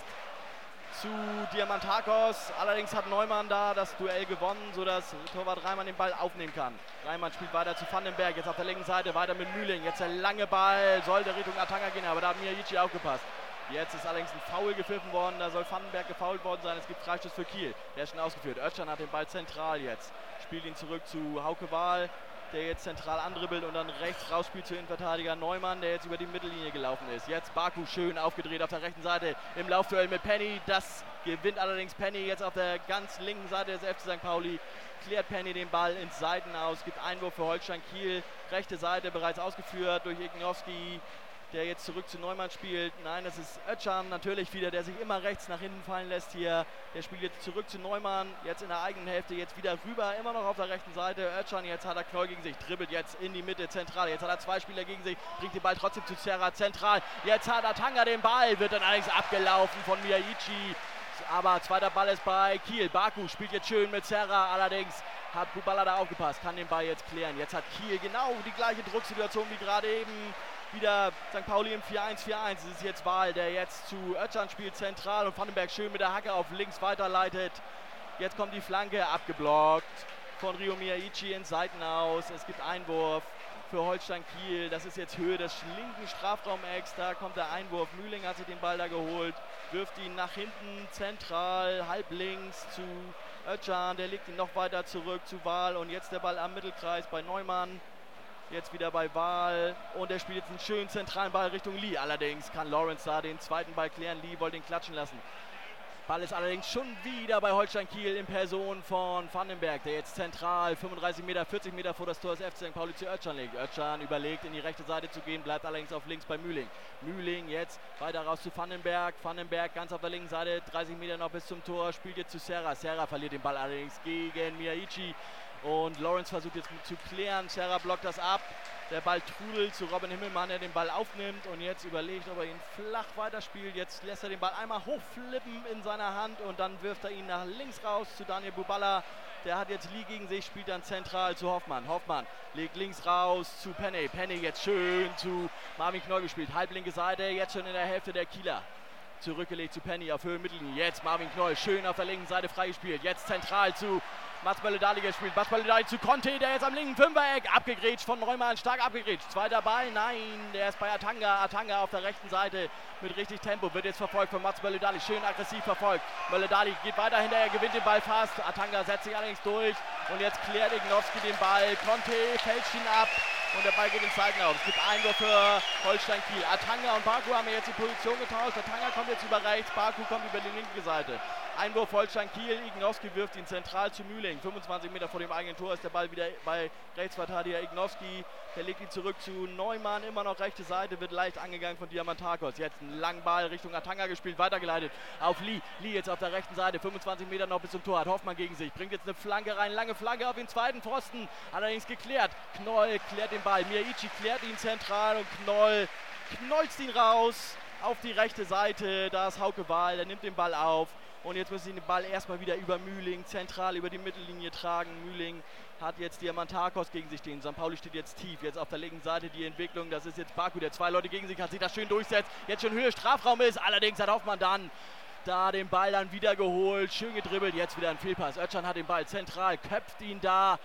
Speaker 1: zu Diamantakos. Allerdings hat Neumann da das Duell gewonnen, sodass Torwart Reimann den Ball aufnehmen kann. Reimann spielt weiter zu Vandenberg, jetzt auf der linken Seite, weiter mit Mühling. Jetzt der lange Ball, sollte Richtung Atanga gehen, aber da hat Miyagichi aufgepasst. Jetzt ist allerdings ein Foul gepfiffen worden, da soll Vandenberg gefoult worden sein. Es gibt Freistoß für Kiel, der ist schon ausgeführt. Özcan hat den Ball zentral jetzt, spielt ihn zurück zu Hauke Wahl, der jetzt zentral andribbelt und dann rechts rausspielt zu Innenverteidiger Neumann, der jetzt über die Mittellinie gelaufen ist. Jetzt Baku schön aufgedreht auf der rechten Seite im Laufduell mit Penny. Das gewinnt allerdings Penny jetzt auf der ganz linken Seite des FC St. Pauli. Klärt Penny den Ball ins Seiten aus, gibt Einwurf für Holstein Kiel. Rechte Seite bereits ausgeführt durch Ignowski, der jetzt zurück zu Neumann spielt. Nein, das ist Özcan natürlich wieder, der sich immer rechts nach hinten fallen lässt hier. Der spielt jetzt zurück zu Neumann, jetzt in der eigenen Hälfte, jetzt wieder rüber, immer noch auf der rechten Seite. Özcan, jetzt hat er Knoll gegen sich, dribbelt jetzt in die Mitte zentral. Jetzt hat er zwei Spieler gegen sich, bringt den Ball trotzdem zu Serra zentral. Jetzt hat Atanga den Ball, wird dann allerdings abgelaufen von Miyagichi. Aber zweiter Ball ist bei Kiel. Baku spielt jetzt schön mit Serra, allerdings hat Bubala da aufgepasst, kann den Ball jetzt klären. Jetzt hat Kiel genau die gleiche Drucksituation wie gerade eben. Wieder St. Pauli im 4-1-4-1. Es ist jetzt Wahl, der jetzt zu Özcan spielt zentral und Vandenberg schön mit der Hacke auf links weiterleitet. Jetzt kommt die Flanke, abgeblockt von Rio Miyagichi ins Seitenaus. Es gibt Einwurf für Holstein Kiel. Das ist jetzt Höhe des linken Strafraumecks. Da kommt der Einwurf. Mühling hat sich den Ball da geholt, wirft ihn nach hinten zentral, halb links zu Özcan. Der legt ihn noch weiter zurück zu Wahl und jetzt der Ball am Mittelkreis bei Neumann. Jetzt wieder bei Wahl und er spielt jetzt einen schönen zentralen Ball Richtung Lee. Allerdings kann Lawrence da den zweiten Ball klären. Lee wollte ihn klatschen lassen. Ball ist allerdings schon wieder bei Holstein Kiel in Person von Vandenberg, der jetzt zentral 35 Meter, 40 Meter vor das Tor des FC St. Pauli zu Özcan legt. Özcan überlegt, in die rechte Seite zu gehen, bleibt allerdings auf links bei Mühling. Mühling jetzt weiter raus zu Vandenberg. Vandenberg ganz auf der linken Seite, 30 Meter noch bis zum Tor, spielt jetzt zu Serra. Serra verliert den Ball allerdings gegen Miyagichi. Und Lawrence versucht jetzt zu klären. Serra blockt das ab. Der Ball trudelt zu Robin Himmelmann, der den Ball aufnimmt und jetzt überlegt, ob er ihn flach weiterspielt. Jetzt lässt er den Ball einmal hochflippen in seiner Hand und dann wirft er ihn nach links raus zu Daniel Bubala. Der hat jetzt Lee gegen sich, spielt dann zentral zu Hoffmann. Hoffmann legt links raus zu Penny. Penny jetzt schön zu Marvin Knoll gespielt. Halblinke Seite, jetzt schon in der Hälfte der Kieler. Zurückgelegt zu Penny auf Höhe Mittellinie. Jetzt Marvin Knoll schön auf der linken Seite freigespielt. Jetzt zentral zu Mats Mölle-Dali gespielt. Mats Mölle-Dali zu Conte, der jetzt am linken Fünfereck abgegrätscht von Neumann, stark abgegrätscht. Zweiter Ball, nein, der ist bei Atanga. Atanga auf der rechten Seite mit richtig Tempo, wird jetzt verfolgt von Mats Mölle-Dali. Schön aggressiv verfolgt. Mölle-Dali geht weiter hinterher, gewinnt den Ball fast. Atanga setzt sich allerdings durch und jetzt klärt Ignowski den Ball. Conte fälscht ihn ab. Und der Ball geht ins Seitenaus. Es gibt Einwurf für Holstein Kiel. Atanga und Baku haben jetzt die Position getauscht. Atanga kommt jetzt über rechts, Baku kommt über die linke Seite. Einwurf Holstein Kiel. Ignowski wirft ihn zentral zu Mühling. 25 Meter vor dem eigenen Tor ist der Ball wieder bei Rechtsverteidiger Ignowski. Der legt ihn zurück zu Neumann. Immer noch rechte Seite, wird leicht angegangen von Diamantakos. Jetzt ein langen Ball Richtung Atanga gespielt, weitergeleitet auf Lee. Lee jetzt auf der rechten Seite. 25 Meter noch bis zum Tor. Hat Hoffmann gegen sich. Bringt jetzt eine Flanke rein. Lange Flanke auf den zweiten Pfosten. Allerdings geklärt. Knoll klärt den Ball. Miyagichi klärt ihn zentral und Knoll knolzt ihn raus auf die rechte Seite. Da ist Hauke Wahl. Der nimmt den Ball auf. Und jetzt müssen sie den Ball erstmal wieder über Mühling, zentral über die Mittellinie tragen. Mühling hat jetzt Diamantakos gegen sich stehen. St. Pauli steht jetzt tief. Jetzt auf der linken Seite die Entwicklung. Das ist jetzt Baku, der zwei Leute gegen sich hat, sich das schön durchsetzt. Jetzt schon Höhe Strafraum ist. Allerdings hat Hoffmann dann da den Ball dann wieder geholt. Schön gedribbelt. Jetzt wieder ein Fehlpass. Özcan hat den Ball zentral, köpft ihn da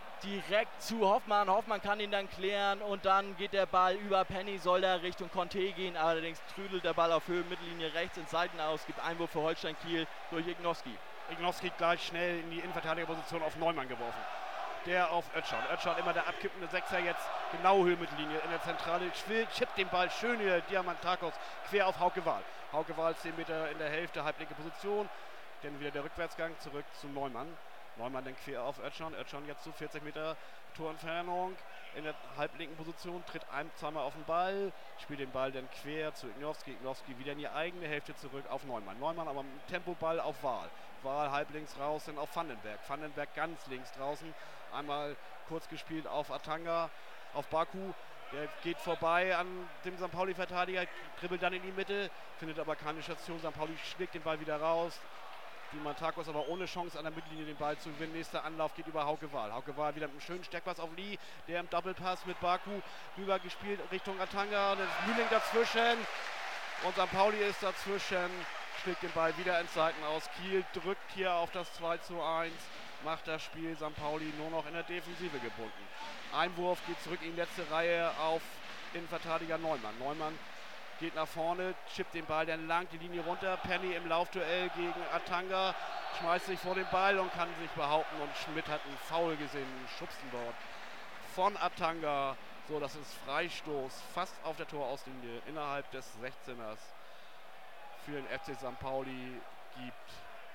Speaker 1: direkt zu Hoffmann. Hoffmann kann ihn dann klären und dann geht der Ball über Penny, soll da Richtung Conte gehen. Allerdings trüdelt der Ball auf Höhe Mittellinie rechts ins Seitenaus. Gibt Einwurf für Holstein Kiel durch Ignowski.
Speaker 2: Ignowski gleich schnell in die Innenverteidigerposition auf Neumann geworfen. der auf Özcan. Özcan immer der abkippende Sechser, jetzt genau Höhenmittellinie in der Zentrale. Chippt den Ball schön hier, Diamantakos, quer auf Hauke Wahl. Hauke Wahl 10 Meter in der Hälfte, halblinke Position. Dann wieder der Rückwärtsgang zurück zu Neumann. Neumann dann quer auf Özcan. Özcan jetzt zu 40 Meter Torentfernung in der halblinken Position, tritt zweimal auf den Ball, spielt den Ball dann quer zu Ignowski. Ignowski wieder in die eigene Hälfte zurück auf Neumann. Neumann aber mit dem Tempoball auf Wahl. Wahl halblinks raus, dann auf Vandenberg. Vandenberg ganz links draußen. Einmal kurz gespielt auf Atanga, auf Baku. Der geht vorbei an dem St. Pauli-Verteidiger, dribbelt dann in die Mitte, findet aber keine Station. St. Pauli schlägt den Ball wieder raus. Diamantakos aber ohne Chance an der Mittellinie den Ball zu gewinnen. Nächster Anlauf geht über Hauke Wahl. Hauke Wahl wieder mit einem schönen Steckpass auf Lee, der im Doppelpass mit Baku rüber gespielt Richtung Atanga. Und dann ist Mühling dazwischen und St. Pauli ist dazwischen, schlägt den Ball wieder ins Seitenaus. Kiel drückt hier auf das 2:1, macht das Spiel St. Pauli nur noch in der Defensive gebunden. Einwurf geht zurück in die letzte Reihe auf Innenverteidiger Neumann. Neumann geht nach vorne, chippt den Ball dann lang die Linie runter. Penny im Laufduell gegen Atanga, schmeißt sich vor den Ball und kann sich behaupten. Und Schmidt hat einen Foul gesehen, einen Schubsen dort von Atanga. So, dass es Freistoß fast auf der Torauslinie innerhalb des 16ers für den FC St. Pauli gibt.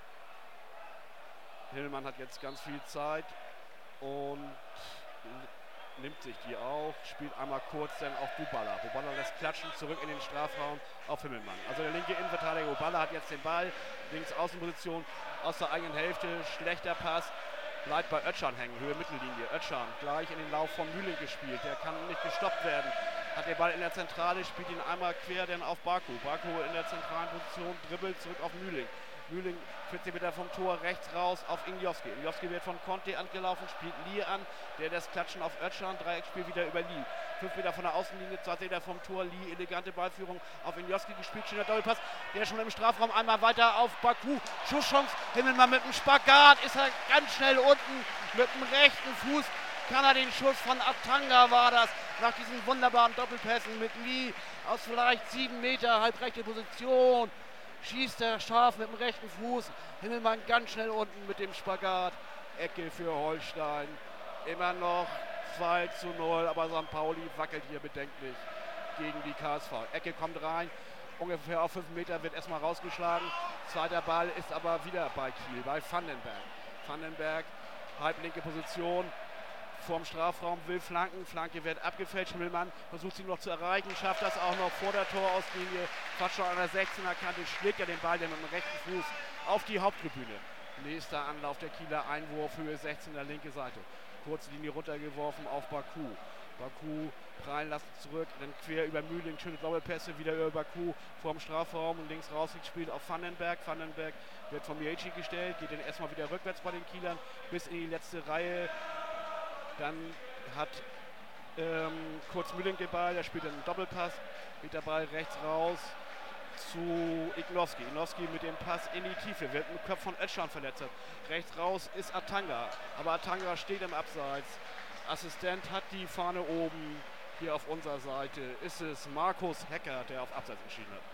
Speaker 2: Hillmann hat jetzt ganz viel Zeit und nimmt sich die auch, spielt einmal kurz dann auf Buballa. Buballa lässt klatschen, zurück in den Strafraum auf Himmelmann. Also der linke Innenverteidiger Buballa hat jetzt den Ball, links Außenposition aus der eigenen Hälfte, schlechter Pass, bleibt bei Özcan hängen, Höhe Mittellinie. Özcan gleich in den Lauf von Mühling gespielt, der kann nicht gestoppt werden. Hat den Ball in der Zentrale, spielt ihn einmal quer dann auf Baku. Baku in der zentralen Position, dribbelt zurück auf Mühling. Mühling 40 Meter vom Tor rechts raus auf Ignowski. Ignowski wird von Conte angelaufen, spielt Lee an, der das Klatschen auf Özcan, Dreieckspiel wieder über Lee. 5 Meter von der Außenlinie, 20 Meter vom Tor, Lee, elegante Ballführung auf Ignowski gespielt, schöner Doppelpass, der schon im Strafraum einmal weiter auf Baku. Schusschance, Himmelmann mit dem Spagat, ist er ganz schnell unten mit dem rechten Fuß. Kann er den Schuss von Atanga war das, nach diesen wunderbaren Doppelpässen mit Lee aus vielleicht 7 Meter, halbrechte Position. Schießt er scharf mit dem rechten Fuß. Himmelmann ganz schnell unten mit dem Spagat. Ecke für Holstein. Immer noch 2:0, aber St. Pauli wackelt hier bedenklich gegen die KSV. Ecke kommt rein, ungefähr auf 5 Meter, wird erstmal rausgeschlagen. Zweiter Ball ist aber wieder bei Kiel, bei Vandenberg. Vandenberg, halblinke Position. Vorm Strafraum will flanken, Flanke wird abgefälscht, Himmelmann versucht sie noch zu erreichen, schafft das auch noch vor der Torauslinie, fast schon an der 16er Kante, schlägt er den Ball dann mit dem rechten Fuß auf die Haupttribüne. Nächster Anlauf der Kieler, Einwurf, Höhe 16er, linke Seite. Kurze Linie runtergeworfen auf Baku. Baku prallen lassen zurück, dann quer über Mühling, schöne Doppelpässe, wieder über Baku vorm Strafraum und links raus gespielt auf Vandenberg. Vandenberg wird von Mieci gestellt, geht dann erstmal wieder rückwärts bei den Kielern bis in die letzte Reihe. Dann hat kurz Mühling den Ball, der spielt dann einen Doppelpass, geht der Ball rechts raus zu Ignowski. Ignowski mit dem Pass in die Tiefe, wird mit dem Kopf von Özcan verletzt. Rechts raus ist Atanga, aber Atanga steht im Abseits. Assistent hat die Fahne oben, hier auf unserer Seite ist es Markus Hecker, der auf Abseits entschieden hat.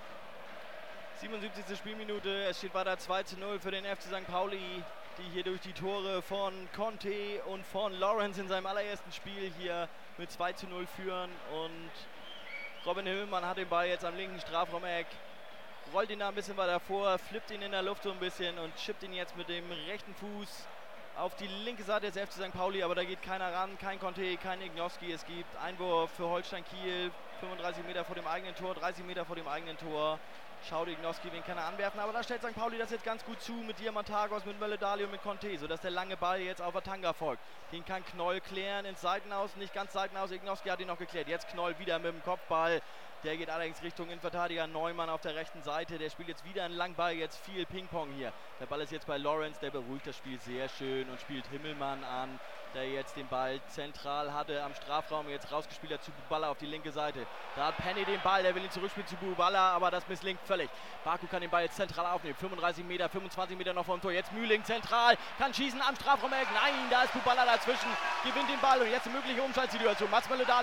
Speaker 1: 77. Spielminute, es steht weiter 2:0 für den FC St. Pauli, die hier durch die Tore von Conte und von Lawrence in seinem allerersten Spiel hier mit 2:0 führen. Und Robin Hillmann hat den Ball jetzt am linken Strafraumeck, rollt ihn da ein bisschen weiter vor, flippt ihn in der Luft so ein bisschen und chippt ihn jetzt mit dem rechten Fuß auf die linke Seite des FC St. Pauli, aber da geht keiner ran, kein Conte, kein Ignowski. Es gibt Einwurf für Holstein Kiel, 35 Meter vor dem eigenen Tor, 30 Meter vor dem eigenen Tor. Schaut Ignowski, wen kann er anwerfen, aber da stellt St. Pauli das jetzt ganz gut zu mit Diamantakos, mit Mölle-Dali und mit Conte, sodass der lange Ball jetzt auf Atanga folgt. Den kann Knoll klären ins Seitenaus, nicht ganz Seitenaus, Ignowski hat ihn noch geklärt. Jetzt Knoll wieder mit dem Kopfball, der geht allerdings Richtung Innenverteidiger Neumann auf der rechten Seite, der spielt jetzt wieder einen langen Ball, jetzt viel Ping-Pong hier. Der Ball ist jetzt bei Lawrence, der beruhigt das Spiel sehr schön und spielt Himmelmann an, der jetzt den Ball zentral hatte am Strafraum, jetzt rausgespielt hat zu Buballa auf die linke Seite. Da hat Penny den Ball, der will ihn zurückspielen zu Buballa, aber das misslingt völlig. Baku kann den Ball jetzt zentral aufnehmen, 35 Meter, 25 Meter noch vom Tor. Jetzt Mühling zentral, kann schießen am Strafraum. Nein, da ist Buballa dazwischen, gewinnt den Ball und jetzt eine mögliche Umschaltsituation. Mats Mölle-Dali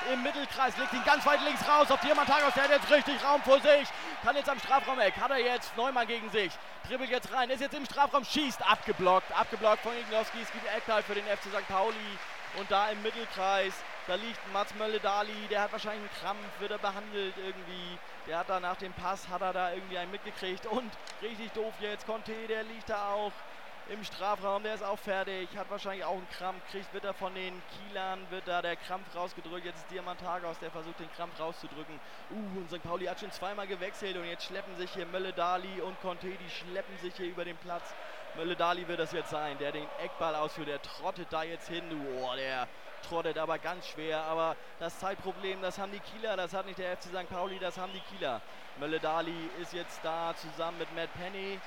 Speaker 1: im Mittelkreis, legt ihn ganz weit links raus auf Diamantagos, der hat jetzt richtig Raum vor sich, kann jetzt am Strafraum-Eck, hat er jetzt Neumann gegen sich, dribbelt jetzt rein, ist jetzt im Strafraum, schießt, abgeblockt von Ignowski, es gibt Eckball für den FC St. Pauli und da im Mittelkreis, da liegt Mats Mölle-Dali, der hat wahrscheinlich einen Krampf, wird er behandelt irgendwie, der hat da nach dem Pass, hat er da irgendwie einen mitgekriegt und richtig doof jetzt, Conte, der liegt da auch im Strafraum, der ist auch fertig, hat wahrscheinlich auch einen Krampf, wird er von den Kielern, wird da der Krampf rausgedrückt, jetzt ist Diamantagos, der versucht den Krampf rauszudrücken. Und St. Pauli hat schon zweimal gewechselt und jetzt schleppen sich hier Mölle-Dali und Conte, die schleppen sich hier über den Platz. Mölle-Dali wird das jetzt sein, der den Eckball ausführt, der trottet da jetzt hin, der trottet aber ganz schwer, aber das Zeitproblem, das haben die Kieler, das hat nicht der FC St. Pauli, das haben die Kieler. Mölle-Dali ist jetzt da zusammen mit Matt Penny.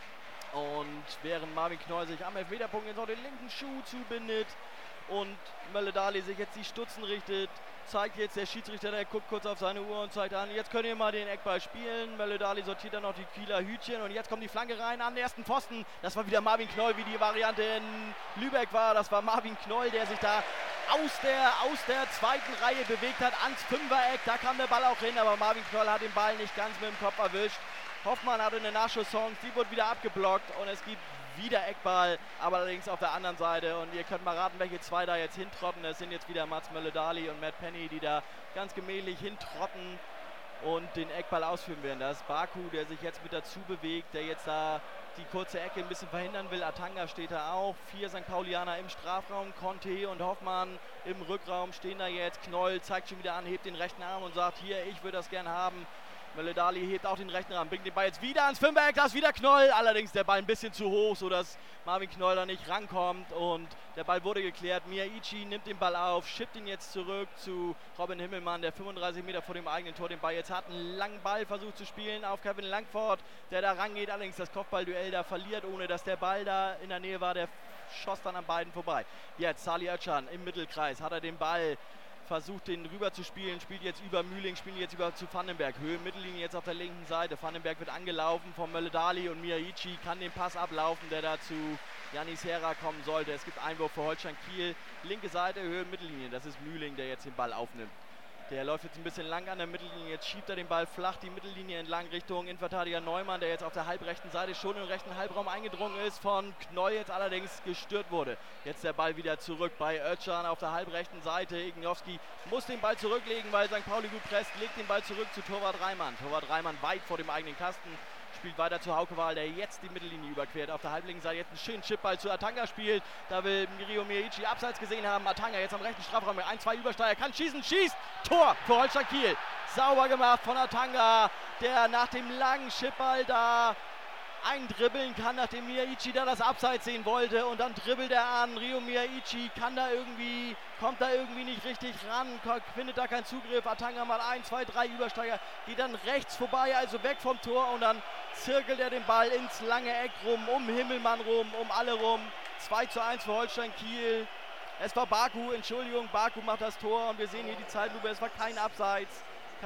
Speaker 1: Und während Marvin Knoll sich am Elfmeterpunkt jetzt noch den linken Schuh zubindet und Mölle-Dali sich jetzt die Stutzen richtet, zeigt jetzt der Schiedsrichter, der guckt kurz auf seine Uhr und zeigt an, jetzt könnt ihr mal den Eckball spielen. Mölle-Dali sortiert dann noch die Kieler Hütchen und jetzt kommt die Flanke rein an den ersten Pfosten. Das war wieder Marvin Knoll, wie die Variante in Lübeck war. Das war Marvin Knoll, der sich da aus der zweiten Reihe bewegt hat ans Fünfereck. Da kam der Ball auch hin, aber Marvin Knoll hat den Ball nicht ganz mit dem Kopf erwischt. Hoffmann hatte eine Nachschusschance, die wurde wieder abgeblockt und es gibt wieder Eckball, aber allerdings auf der anderen Seite und ihr könnt mal raten, welche zwei da jetzt hintrotten. Es sind jetzt wieder Mats Mölle-Dali und Matt Penny, die da ganz gemächlich hintrotten und den Eckball ausführen werden. Das ist Baku, der sich jetzt mit dazu bewegt, der jetzt da die kurze Ecke ein bisschen verhindern will. Atanga steht da auch, 4 St. Paulianer im Strafraum, Conte und Hoffmann im Rückraum stehen da jetzt. Knoll zeigt schon wieder an, hebt den rechten Arm und sagt, hier, ich würde das gern haben. Mölle-Dali hebt auch den rechten Arm, bringt den Ball jetzt wieder ans Fünfereck, da ist wieder Knoll, allerdings der Ball ein bisschen zu hoch, sodass Marvin Knoll da nicht rankommt und der Ball wurde geklärt. Miyaichi nimmt den Ball auf, schippt ihn jetzt zurück zu Robin Himmelmann, der 35 Meter vor dem eigenen Tor den Ball jetzt hat, einen langen Ball versucht zu spielen auf Kevin Langford, der da rangeht, allerdings das Kopfballduell da verliert, ohne dass der Ball da in der Nähe war, der schoss dann an beiden vorbei. Jetzt Salih Özcan im Mittelkreis, hat er den Ball, versucht den rüber zu spielen, spielt jetzt über Mühling, spielt jetzt über zu Vandenberg. Höhe Mittellinie jetzt auf der linken Seite. Vandenberg wird angelaufen von Mölle-Dali und Miyaichi kann den Pass ablaufen, der da zu Janis Hera kommen sollte. Es gibt Einwurf für Holstein Kiel. Linke Seite, Höhe Mittellinie. Das ist Mühling, der jetzt den Ball aufnimmt. Der läuft jetzt ein bisschen lang an der Mittellinie, jetzt schiebt er den Ball flach die Mittellinie entlang Richtung Innenverteidiger Neumann, der jetzt auf der halbrechten Seite schon im rechten Halbraum eingedrungen ist, von Knoll jetzt allerdings gestört wurde. Jetzt der Ball wieder zurück bei Özcan auf der halbrechten Seite. Ignowski muss den Ball zurücklegen, weil St. Pauli gut presst, legt den Ball zurück zu Torwart Reimann. Torwart Reimann weit vor dem eigenen Kasten. Spielt weiter zu Haukewahl, der jetzt die Mittellinie überquert. Auf der halblinken Seite jetzt einen schönen Chipball zu Atanga spielt. Da will Rio Miyaichi abseits gesehen haben. Atanga jetzt am rechten Strafraum mit 1-2 Übersteiger. Kann schießen, schießt. Tor für Holstein Kiel. Sauber gemacht von Atanga, der nach dem langen Chipball da eindribbeln kann, nachdem Miyaichi da das Abseits sehen wollte und dann dribbelt er an. Rio Miyaichi kommt da irgendwie nicht richtig ran, findet da keinen Zugriff. Atanga mal 1, 2, 3 Übersteiger, geht dann rechts vorbei, also weg vom Tor und dann zirkelt er den Ball ins lange Eck rum, um Himmelmann rum, um alle rum. 2:1 für Holstein Kiel. Es war Baku, Entschuldigung, Baku macht das Tor und wir sehen hier die Zeitlupe, es war kein Abseits.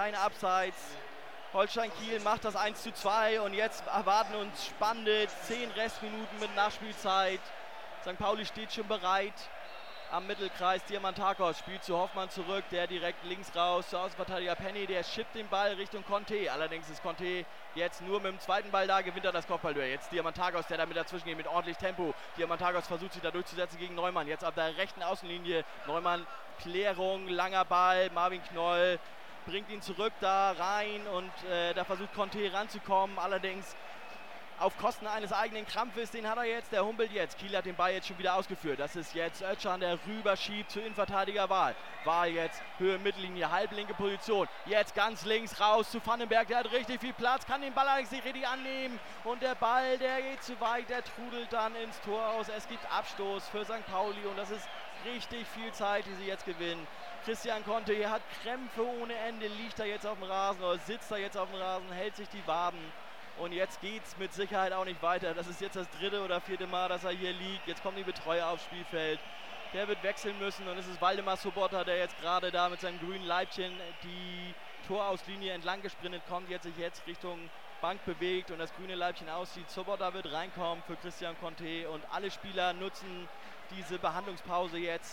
Speaker 1: Holstein Kiel macht das 1:2 und jetzt erwarten uns spannende 10 Restminuten mit Nachspielzeit. St. Pauli steht schon bereit am Mittelkreis. Diamantagos spielt zu Hoffmann zurück, der direkt links raus zu Außenverteidiger Penny, der schippt den Ball Richtung Conte. Allerdings ist Conte jetzt nur mit dem zweiten Ball da, gewinnt er das Kopfballduell. Jetzt Diamantagos, der da mit dazwischen geht mit ordentlich Tempo. Diamantagos versucht sich da durchzusetzen gegen Neumann. Jetzt auf der rechten Außenlinie Neumann, Klärung, langer Ball, Marvin Knoll bringt ihn zurück da rein und da versucht Conte ranzukommen, allerdings auf Kosten eines eigenen Krampfes, den hat er jetzt, der humpelt jetzt. Kiel hat den Ball jetzt schon wieder ausgeführt. Das ist jetzt Özcan, der rüberschiebt zu Innenverteidiger Wahl. Wahl jetzt, Höhe Mittellinie, halblinke Position. Jetzt ganz links raus zu Vandenberg, der hat richtig viel Platz, kann den Ball allerdings nicht richtig annehmen. Und der Ball, der geht zu weit, der trudelt dann ins Tor aus. Es gibt Abstoß für St. Pauli und das ist richtig viel Zeit, die sie jetzt gewinnen. Christian Conte hat Krämpfe ohne Ende, liegt da jetzt auf dem Rasen oder sitzt da jetzt auf dem Rasen, hält sich die Waden. Und jetzt geht es mit Sicherheit auch nicht weiter. Das ist jetzt das 3. oder 4. Mal, dass er hier liegt. Jetzt kommen die Betreuer aufs Spielfeld. Der wird wechseln müssen und es ist Waldemar Sobotta, der jetzt gerade da mit seinem grünen Leibchen die Torauslinie entlang gesprintet kommt, jetzt sich jetzt Richtung Bank bewegt und das grüne Leibchen aussieht. Sobotta wird reinkommen für Christian Conte und alle Spieler nutzen diese Behandlungspause jetzt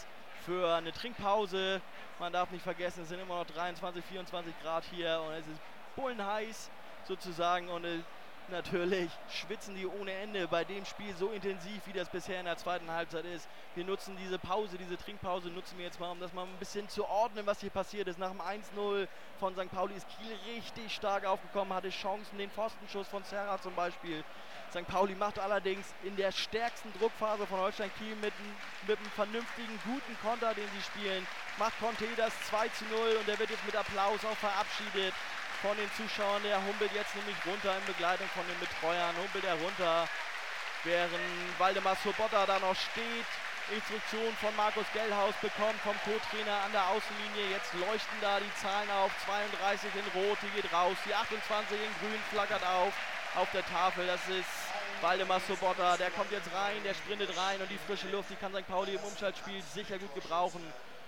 Speaker 1: für eine Trinkpause. Man darf nicht vergessen, es sind immer noch 23, 24 Grad hier und es ist bullenheiß sozusagen und natürlich schwitzen die ohne Ende bei dem Spiel so intensiv, wie das bisher in der zweiten Halbzeit ist. Wir nutzen diese Pause, diese Trinkpause, nutzen wir jetzt mal, um das mal ein bisschen zu ordnen, was hier passiert ist. Nach dem 1-0 von St. Pauli ist Kiel richtig stark aufgekommen, hatte Chancen, den Pfostenschuss von Serra zum Beispiel. St. Pauli macht allerdings in der stärksten Druckphase von Holstein Kiel mit einem vernünftigen, guten Konter, den sie spielen, macht Conte das 2-0 und der wird jetzt mit Applaus auch verabschiedet von den Zuschauern. Der humpelt jetzt nämlich runter in Begleitung von den Betreuern, humpelt er runter, während Waldemar Sobotta da noch steht. Instruktion von Markus Gellhaus bekommt vom Co-Trainer an der Außenlinie. Jetzt leuchten da die Zahlen auf. 32 in Rot, die geht raus. Die 28 in Grün flackert auf der Tafel. Das ist Waldemar Sobotta. Der kommt jetzt rein, der sprintet rein und die frische Luft, die kann St. Pauli im Umschaltspiel sicher gut gebrauchen.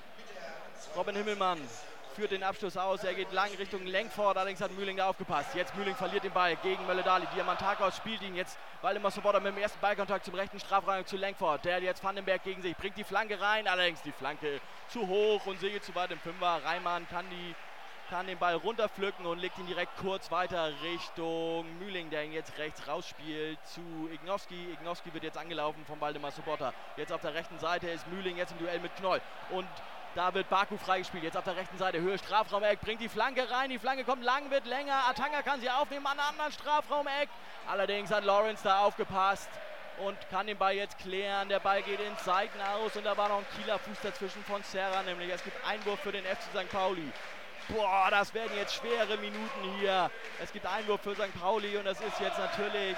Speaker 1: Robin Himmelmann führt den Abschluss aus, er geht lang Richtung Lenkford, allerdings hat Mühling da aufgepasst. Jetzt Mühling verliert den Ball gegen Mölle-Dali. Diamantakos spielt ihn jetzt, Waldemar Sobotta mit dem ersten Ballkontakt zum rechten Strafraum zu Lenkford. Der hat jetzt Vandenberg gegen sich, bringt die Flanke rein, allerdings die Flanke zu hoch und Segel zu weit im Fünfer. Reimann kann den Ball runterpflücken und legt ihn direkt kurz weiter Richtung Mühling, der ihn jetzt rechts rausspielt zu Ignowski. Ignowski wird jetzt angelaufen von Waldemar Sobotta. Jetzt auf der rechten Seite ist Mühling jetzt im Duell mit Knoll und da wird Baku freigespielt, jetzt auf der rechten Seite, Höhe Strafraumeck, bringt die Flanke rein, die Flanke kommt lang, wird länger, Atanga kann sie aufnehmen an einem anderen Strafraumeck. Allerdings hat Lawrence da aufgepasst und kann den Ball jetzt klären. Der Ball geht ins Seiten aus und da war noch ein Kieler Fuß dazwischen von Serra, nämlich es gibt Einwurf für den FC St. Pauli. Boah, das werden jetzt schwere Minuten hier. Es gibt Einwurf für St. Pauli und das ist jetzt natürlich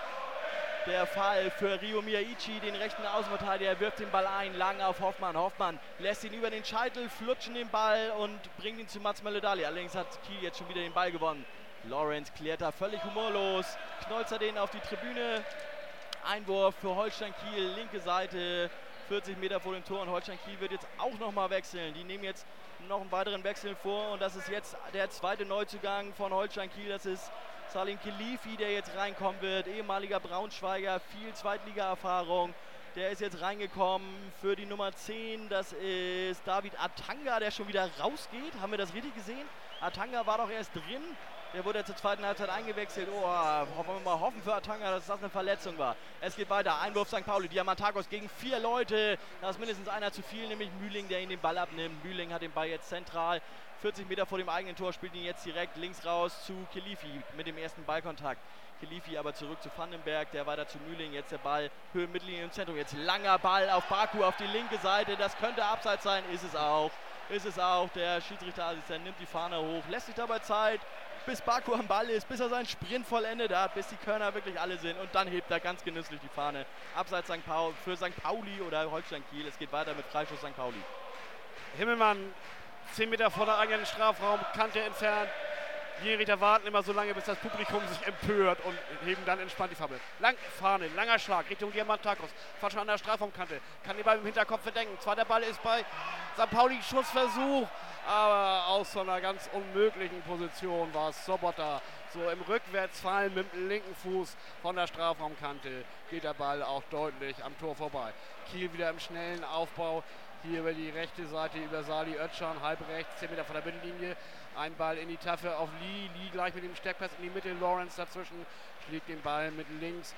Speaker 1: der Fall für Rio Miyaichi, den rechten Außenverteidiger. Er wirft den Ball ein, lang auf Hoffmann. Hoffmann lässt ihn über den Scheitel flutschen den Ball und bringt ihn zu Mats Mölle-Dali. Allerdings hat Kiel jetzt schon wieder den Ball gewonnen. Lawrence klärt da völlig humorlos, knolzt er den auf die Tribüne. Einwurf für Holstein Kiel, linke Seite, 40 Meter vor dem Tor und Holstein Kiel wird jetzt auch nochmal wechseln. Die nehmen jetzt noch einen weiteren Wechsel vor und das ist jetzt der zweite Neuzugang von Holstein Kiel. Das ist Salim Khelifi, der jetzt reinkommen wird, ehemaliger Braunschweiger, viel Zweitliga-Erfahrung. Der ist jetzt reingekommen für die Nummer 10. Das ist David Atanga, der schon wieder rausgeht. Haben wir das richtig gesehen? Atanga war doch erst drin. Der wurde zur zweiten Halbzeit eingewechselt. Oh, wollen wir mal hoffen für Atanga, dass das eine Verletzung war. Es geht weiter. Einwurf St. Pauli. Diamantakos gegen 4 Leute. Da ist mindestens einer zu viel, nämlich Mühling, der ihn den Ball abnimmt. Mühling hat den Ball jetzt zentral. 40 Meter vor dem eigenen Tor, spielt ihn jetzt direkt links raus zu Khelifi mit dem ersten Ballkontakt. Khelifi aber zurück zu Vandenberg, der weiter zu Mühling. Jetzt der Ball, Höhe Mittellinie im Zentrum. Jetzt langer Ball auf Baku auf die linke Seite. Das könnte abseits sein. Ist es auch. Ist es auch. Der Schiedsrichterassistent nimmt die Fahne hoch, lässt sich dabei Zeit, bis Baku am Ball ist, bis er seinen Sprint vollendet hat, bis die Körner wirklich alle sind und dann hebt er ganz genüsslich die Fahne. Abseits für St. Pauli oder Holstein Kiel. Es geht weiter mit Freischuss St. Pauli.
Speaker 2: Himmelmann 10 Meter vor der eigenen Strafraumkante entfernt. Die Richter warten immer so lange, bis das Publikum sich empört und heben dann entspannt die Fahne. Fahne, langer Schlag Richtung Diamantakos. Fast schon an der Strafraumkante. Kann den Ball im Hinterkopf verdenken. Zweiter Ball ist bei St. Pauli, Schussversuch. Aber aus so einer ganz unmöglichen Position war es Sobotta. So im Rückwärtsfallen mit dem linken Fuß von der Strafraumkante geht der Ball auch deutlich am Tor vorbei. Kiel wieder im schnellen Aufbau. Hier über die rechte Seite über Sali Özcan, halb rechts, 10 Meter von der Mittellinie. Ein Ball in die Tafel auf Lee. Lee gleich mit dem Steckpass in die Mitte. Lawrence dazwischen schlägt den Ball mit links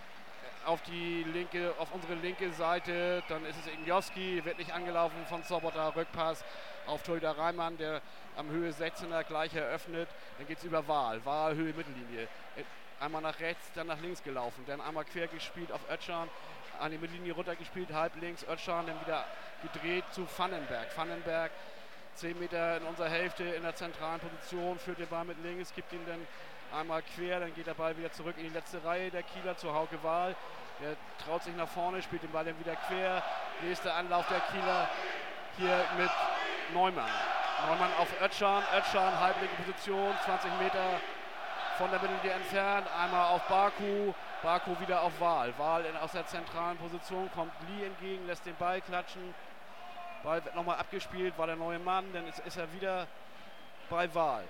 Speaker 2: auf unsere linke Seite. Dann ist es Ignowski, wird nicht angelaufen von Sobotta. Rückpass auf Torhüter Reimann, der am Höhe 16er gleich eröffnet. Dann geht es über Wahl. Wahl, Höhe Mittellinie. Einmal nach rechts, dann nach links gelaufen. Dann einmal quer gespielt auf Özcan. An die Mittellinie runtergespielt, halb links, Özcan, dann wieder gedreht zu Vandenberg. Vandenberg 10 Meter in unserer Hälfte in der zentralen Position, führt den Ball mit links, gibt ihn dann einmal quer, dann geht der Ball wieder zurück in die letzte Reihe der Kieler zu Hauke Wahl. Der traut sich nach vorne, spielt den Ball dann wieder quer. Nächster Anlauf der Kieler hier mit Neumann. Neumann auf Özcan, Özcan halblinke Position, 20 Meter von der Mittellinie entfernt, einmal auf Baku. Baku wieder auf Wahl. Wahl aus der zentralen Position, kommt Lee entgegen, lässt den Ball klatschen. Ball wird nochmal abgespielt, war der neue Mann, dann ist er wieder bei Wahl.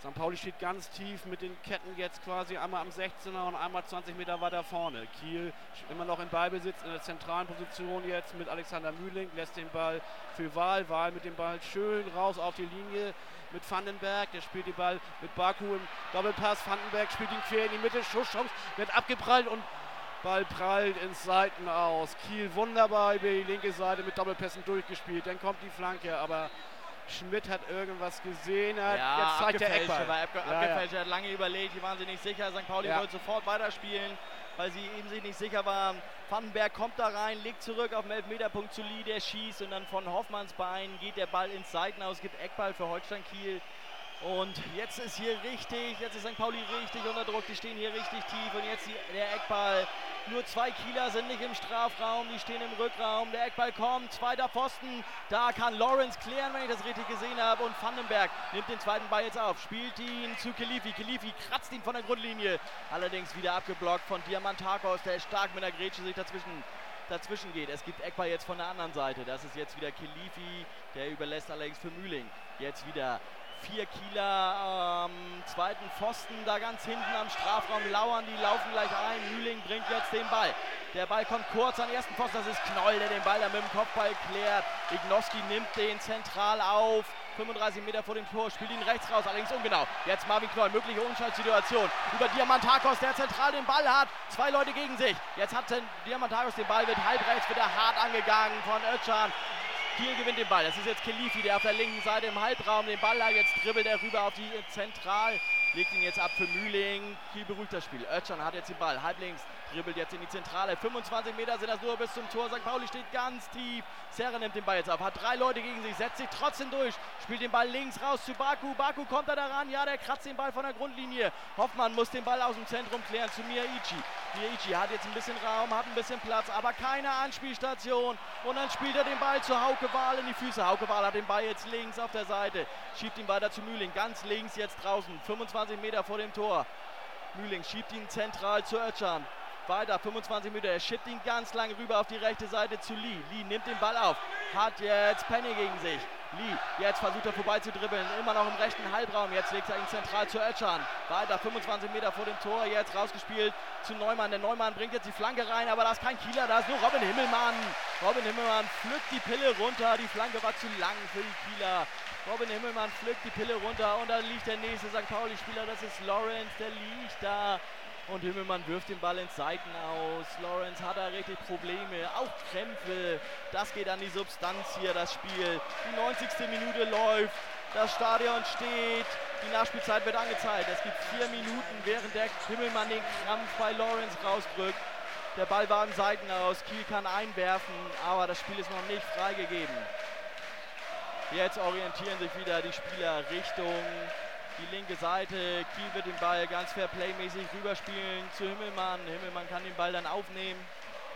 Speaker 2: St. Pauli steht ganz tief mit den Ketten jetzt quasi einmal am 16er und einmal 20 Meter weiter vorne. Kiel immer noch im Ballbesitz in der zentralen Position jetzt mit Alexander Mühling, lässt den Ball für Wahl mit dem Ball schön raus auf die Linie mit Vandenberg, der spielt den Ball mit Baku im Doppelpass, Vandenberg spielt ihn quer in die Mitte, Schusschance wird abgeprallt und Ball prallt ins Seiten aus. Kiel wunderbar über die linke Seite mit Doppelpässen durchgespielt, dann kommt die Flanke, aber Schmidt hat irgendwas gesehen.
Speaker 1: Jetzt zeigt der Eckball.
Speaker 2: Abgefälscht,
Speaker 1: er hat lange überlegt, die waren sich nicht sicher. St. Pauli wollte sofort weiterspielen, weil sie eben sich nicht sicher waren. Vandenberg kommt da rein, legt zurück auf den Elfmeterpunkt zu Lee, der schießt und dann von Hoffmanns Bein geht der Ball ins Seitenaus, gibt Eckball für Holstein Kiel. Und jetzt ist hier richtig, jetzt ist St. Pauli richtig unter Druck, die stehen hier richtig tief und jetzt der Eckball. Nur 2 Kieler sind nicht im Strafraum, die stehen im Rückraum, der Eckball kommt, zweiter Pfosten, da kann Lawrence klären, wenn ich das richtig gesehen habe und Vandenberg nimmt den zweiten Ball jetzt auf, spielt ihn zu Kilifi, Kilifi kratzt ihn von der Grundlinie, allerdings wieder abgeblockt von Diamantakos, der stark mit der Grätsche sich dazwischen geht. Es gibt Eckball jetzt von der anderen Seite, das ist jetzt wieder Kilifi, der überlässt allerdings für Mühling, jetzt wieder 4 Kieler am zweiten Pfosten, da ganz hinten am Strafraum lauern, die laufen gleich ein. Mühling bringt jetzt den Ball. Der Ball kommt kurz an den ersten Pfosten, das ist Knoll, der den Ball dann mit dem Kopfball klärt. Ignowski nimmt den zentral auf, 35 Meter vor dem Tor, spielt ihn rechts raus, allerdings ungenau. Jetzt Marvin Knoll, mögliche Umschaltsituation über Diamantakos, der zentral den Ball hat. 2 Leute gegen sich. Jetzt hat Diamantakos den Ball, wird halb rechts, wird er hart angegangen von Özcan. Kiel gewinnt den Ball. Das ist jetzt Kilifi, der auf der linken Seite im Halbraum den Ball hat. Jetzt dribbelt er rüber auf die Zentral. Legt ihn jetzt ab für Mühling. Kiel beruhigt das Spiel. Özcan hat jetzt den Ball. Halblinks dribbelt jetzt in die Zentrale. 25 Meter sind das nur bis zum Tor. St. Pauli steht ganz tief. Serra nimmt den Ball jetzt auf. Hat 3 Leute gegen sich. Setzt sich trotzdem durch. Spielt den Ball links raus zu Baku. Baku kommt da ran. Ja, der kratzt den Ball von der Grundlinie. Hoffmann muss den Ball aus dem Zentrum klären zu Miyaichi. Miyaichi hat jetzt ein bisschen Raum, hat ein bisschen Platz, aber keine Anspielstation. Und dann spielt er den Ball zu Hauke Wahl in die Füße. Hauke Wahl hat den Ball jetzt links auf der Seite. Schiebt ihn weiter zu Mühling. Ganz links jetzt draußen. 25 Meter vor dem Tor. Mühling schiebt ihn zentral zu Özcan. Weiter, 25 Meter, er schiebt ihn ganz lang rüber auf die rechte Seite zu Lee. Lee nimmt den Ball auf, hat jetzt Penny gegen sich. Lee, jetzt versucht er vorbei zu dribbeln, immer noch im rechten Halbraum, jetzt legt er ihn zentral zu Özcan. Weiter, 25 Meter vor dem Tor, jetzt rausgespielt zu Neumann. Der Neumann bringt jetzt die Flanke rein, aber da ist kein Kieler, da ist nur Robin Himmelmann. Robin Himmelmann pflückt die Pille runter, die Flanke war zu lang für die Kieler. Robin Himmelmann pflückt die Pille runter und da liegt der nächste St. Pauli-Spieler, das ist Lawrence, der liegt da. Und Himmelmann wirft den Ball ins Seitenaus. Lawrence hat da richtig Probleme, auch Krämpfe. Das geht an die Substanz hier, das Spiel. Die 90. Minute läuft, das Stadion steht, die Nachspielzeit wird angezeigt. Es gibt 4 Minuten, während der Himmelmann den Krampf bei Lawrence rausdrückt. Der Ball war im Seitenaus, Kiel kann einwerfen, aber das Spiel ist noch nicht freigegeben. Jetzt orientieren sich wieder die Spieler Richtung die linke Seite. Kiel wird den Ball ganz fair playmäßig rüberspielen zu Himmelmann. Himmelmann kann den Ball dann aufnehmen.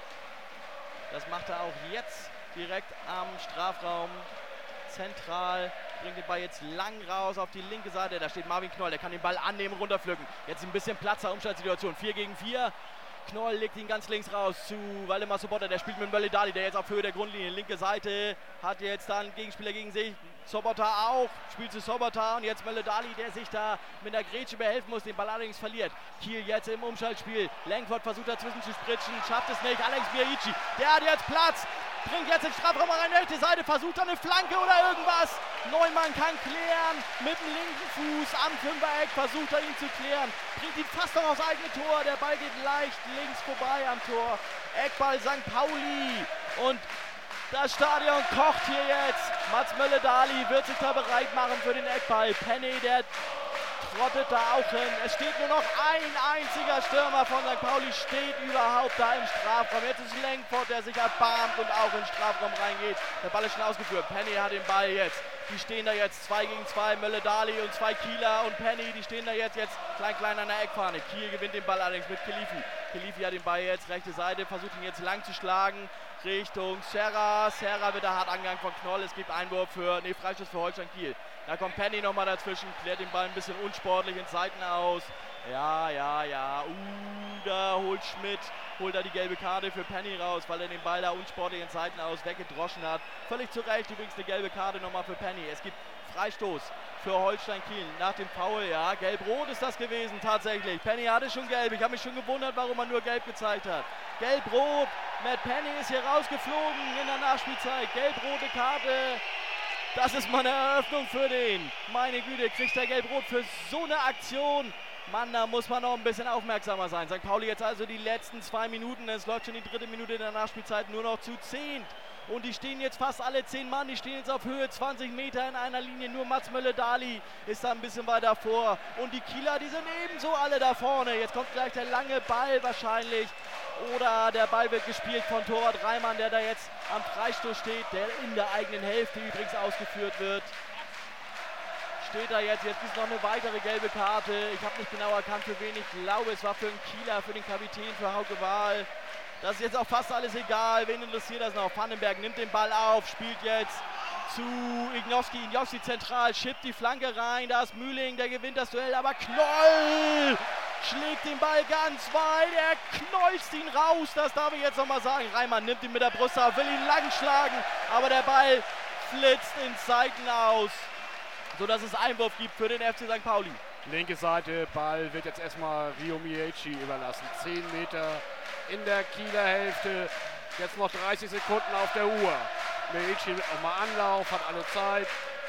Speaker 1: Das macht er auch jetzt direkt am Strafraum. Zentral, bringt den Ball jetzt lang raus auf die linke Seite. Da steht Marvin Knoll, der kann den Ball annehmen, runterpflücken. Jetzt ein bisschen Platzer, Umschaltsituation, 4 gegen 4. Knoll legt ihn ganz links raus zu Waldemar Sobotta, der spielt mit Mölle-Dali, der jetzt auf Höhe der Grundlinie, linke Seite, hat jetzt dann einen Gegenspieler gegen sich, Sobotta auch, spielt zu Sobotta und jetzt Mölle-Dali, der sich da mit der Grätsche behelfen muss, den Ball allerdings verliert. Kiel jetzt im Umschaltspiel, Langford versucht dazwischen zu spritschen, schafft es nicht, Alex Miyaichi, der hat jetzt Platz, bringt jetzt den Strafraum rein, rechte Seite, versucht dann eine Flanke oder irgendwas. Neumann kann klären, mit dem linken Fuß am Fünfereck versucht er ihn zu klären, bringt ihn fast noch aufs eigene Tor, der Ball geht leicht links vorbei am Tor. Eckball St. Pauli und das Stadion kocht hier jetzt. Mats Mölle-Dali wird sich da bereit machen für den Eckball. Penny, der trottet da auch hin. Es steht nur noch ein einziger Stürmer von St. Pauli, steht überhaupt da im Strafraum. Jetzt ist Langford, der sich erbarmt und auch in den Strafraum reingeht. Der Ball ist schon ausgeführt. Penny hat den Ball jetzt. Die stehen da jetzt 2 gegen 2, Mölle-Dali und 2 Kieler und Penny, die stehen da jetzt klein an der Eckfahne. Kiel gewinnt den Ball allerdings mit Kilifi. Kilifi hat den Ball jetzt, rechte Seite, versucht ihn jetzt lang zu schlagen, Richtung Serra. Serra wird da hart angegangen von Knoll, es gibt Einwurf Freistoß für Holstein Kiel. Da kommt Penny nochmal dazwischen, klärt den Ball ein bisschen unsportlich ins Seitenaus. Ja. Da holt Schmidt, da die gelbe Karte für Penny raus, weil er den Ball da unsportlich ins Seitenaus weggedroschen hat. Völlig zu Recht übrigens eine gelbe Karte nochmal für Penny. Es gibt Freistoß für Holstein Kiel nach dem Foul. Ja, gelb-rot ist das gewesen tatsächlich. Penny hatte schon gelb. Ich habe mich schon gewundert, warum man nur gelb gezeigt hat. Gelb-rot. Matt Penny ist hier rausgeflogen in der Nachspielzeit. Gelb-rote Karte. Das ist mal eine Eröffnung für den. Meine Güte, kriegt er gelb-rot für so eine Aktion. Mann, da muss man noch ein bisschen aufmerksamer sein. St. Pauli jetzt also die letzten 2 Minuten. Es läuft schon die 3. Minute der Nachspielzeit nur noch zu 10. Und die stehen jetzt fast alle 10 Mann. Die stehen jetzt auf Höhe 20 Meter in einer Linie. Nur Mats Mölle-Dali ist da ein bisschen weiter vor. Und die Kieler, die sind ebenso alle da vorne. Jetzt kommt gleich der lange Ball wahrscheinlich. Oder der Ball wird gespielt von Torwart Reimann, der da jetzt am Freistoß steht. Der in der eigenen Hälfte übrigens ausgeführt wird. Steht da jetzt ist noch eine weitere gelbe Karte. Ich habe nicht genau erkannt, für wen. Ich glaube, es war für den Kieler, für den Kapitän, für Hauke Wahl. Das ist jetzt auch fast alles egal. Wen interessiert das noch? Vandenberg nimmt den Ball auf, spielt jetzt zu Ignowski. Ignowski zentral, schippt die Flanke rein. Da ist Mühling, der gewinnt das Duell. Aber Knoll schlägt den Ball ganz weit. Er knolzt ihn raus. Das darf ich jetzt nochmal sagen. Reimann nimmt ihn mit der Brust auf, will ihn lang schlagen. Aber der Ball flitzt in Seiten aus, sodass es Einwurf gibt für den FC St. Pauli.
Speaker 2: Linke Seite, Ball wird jetzt erstmal Rio Mieci überlassen. 10 Meter in der Kieler Hälfte. Jetzt noch 30 Sekunden auf der Uhr. Mieci nochmal Anlauf, hat alle Zeit.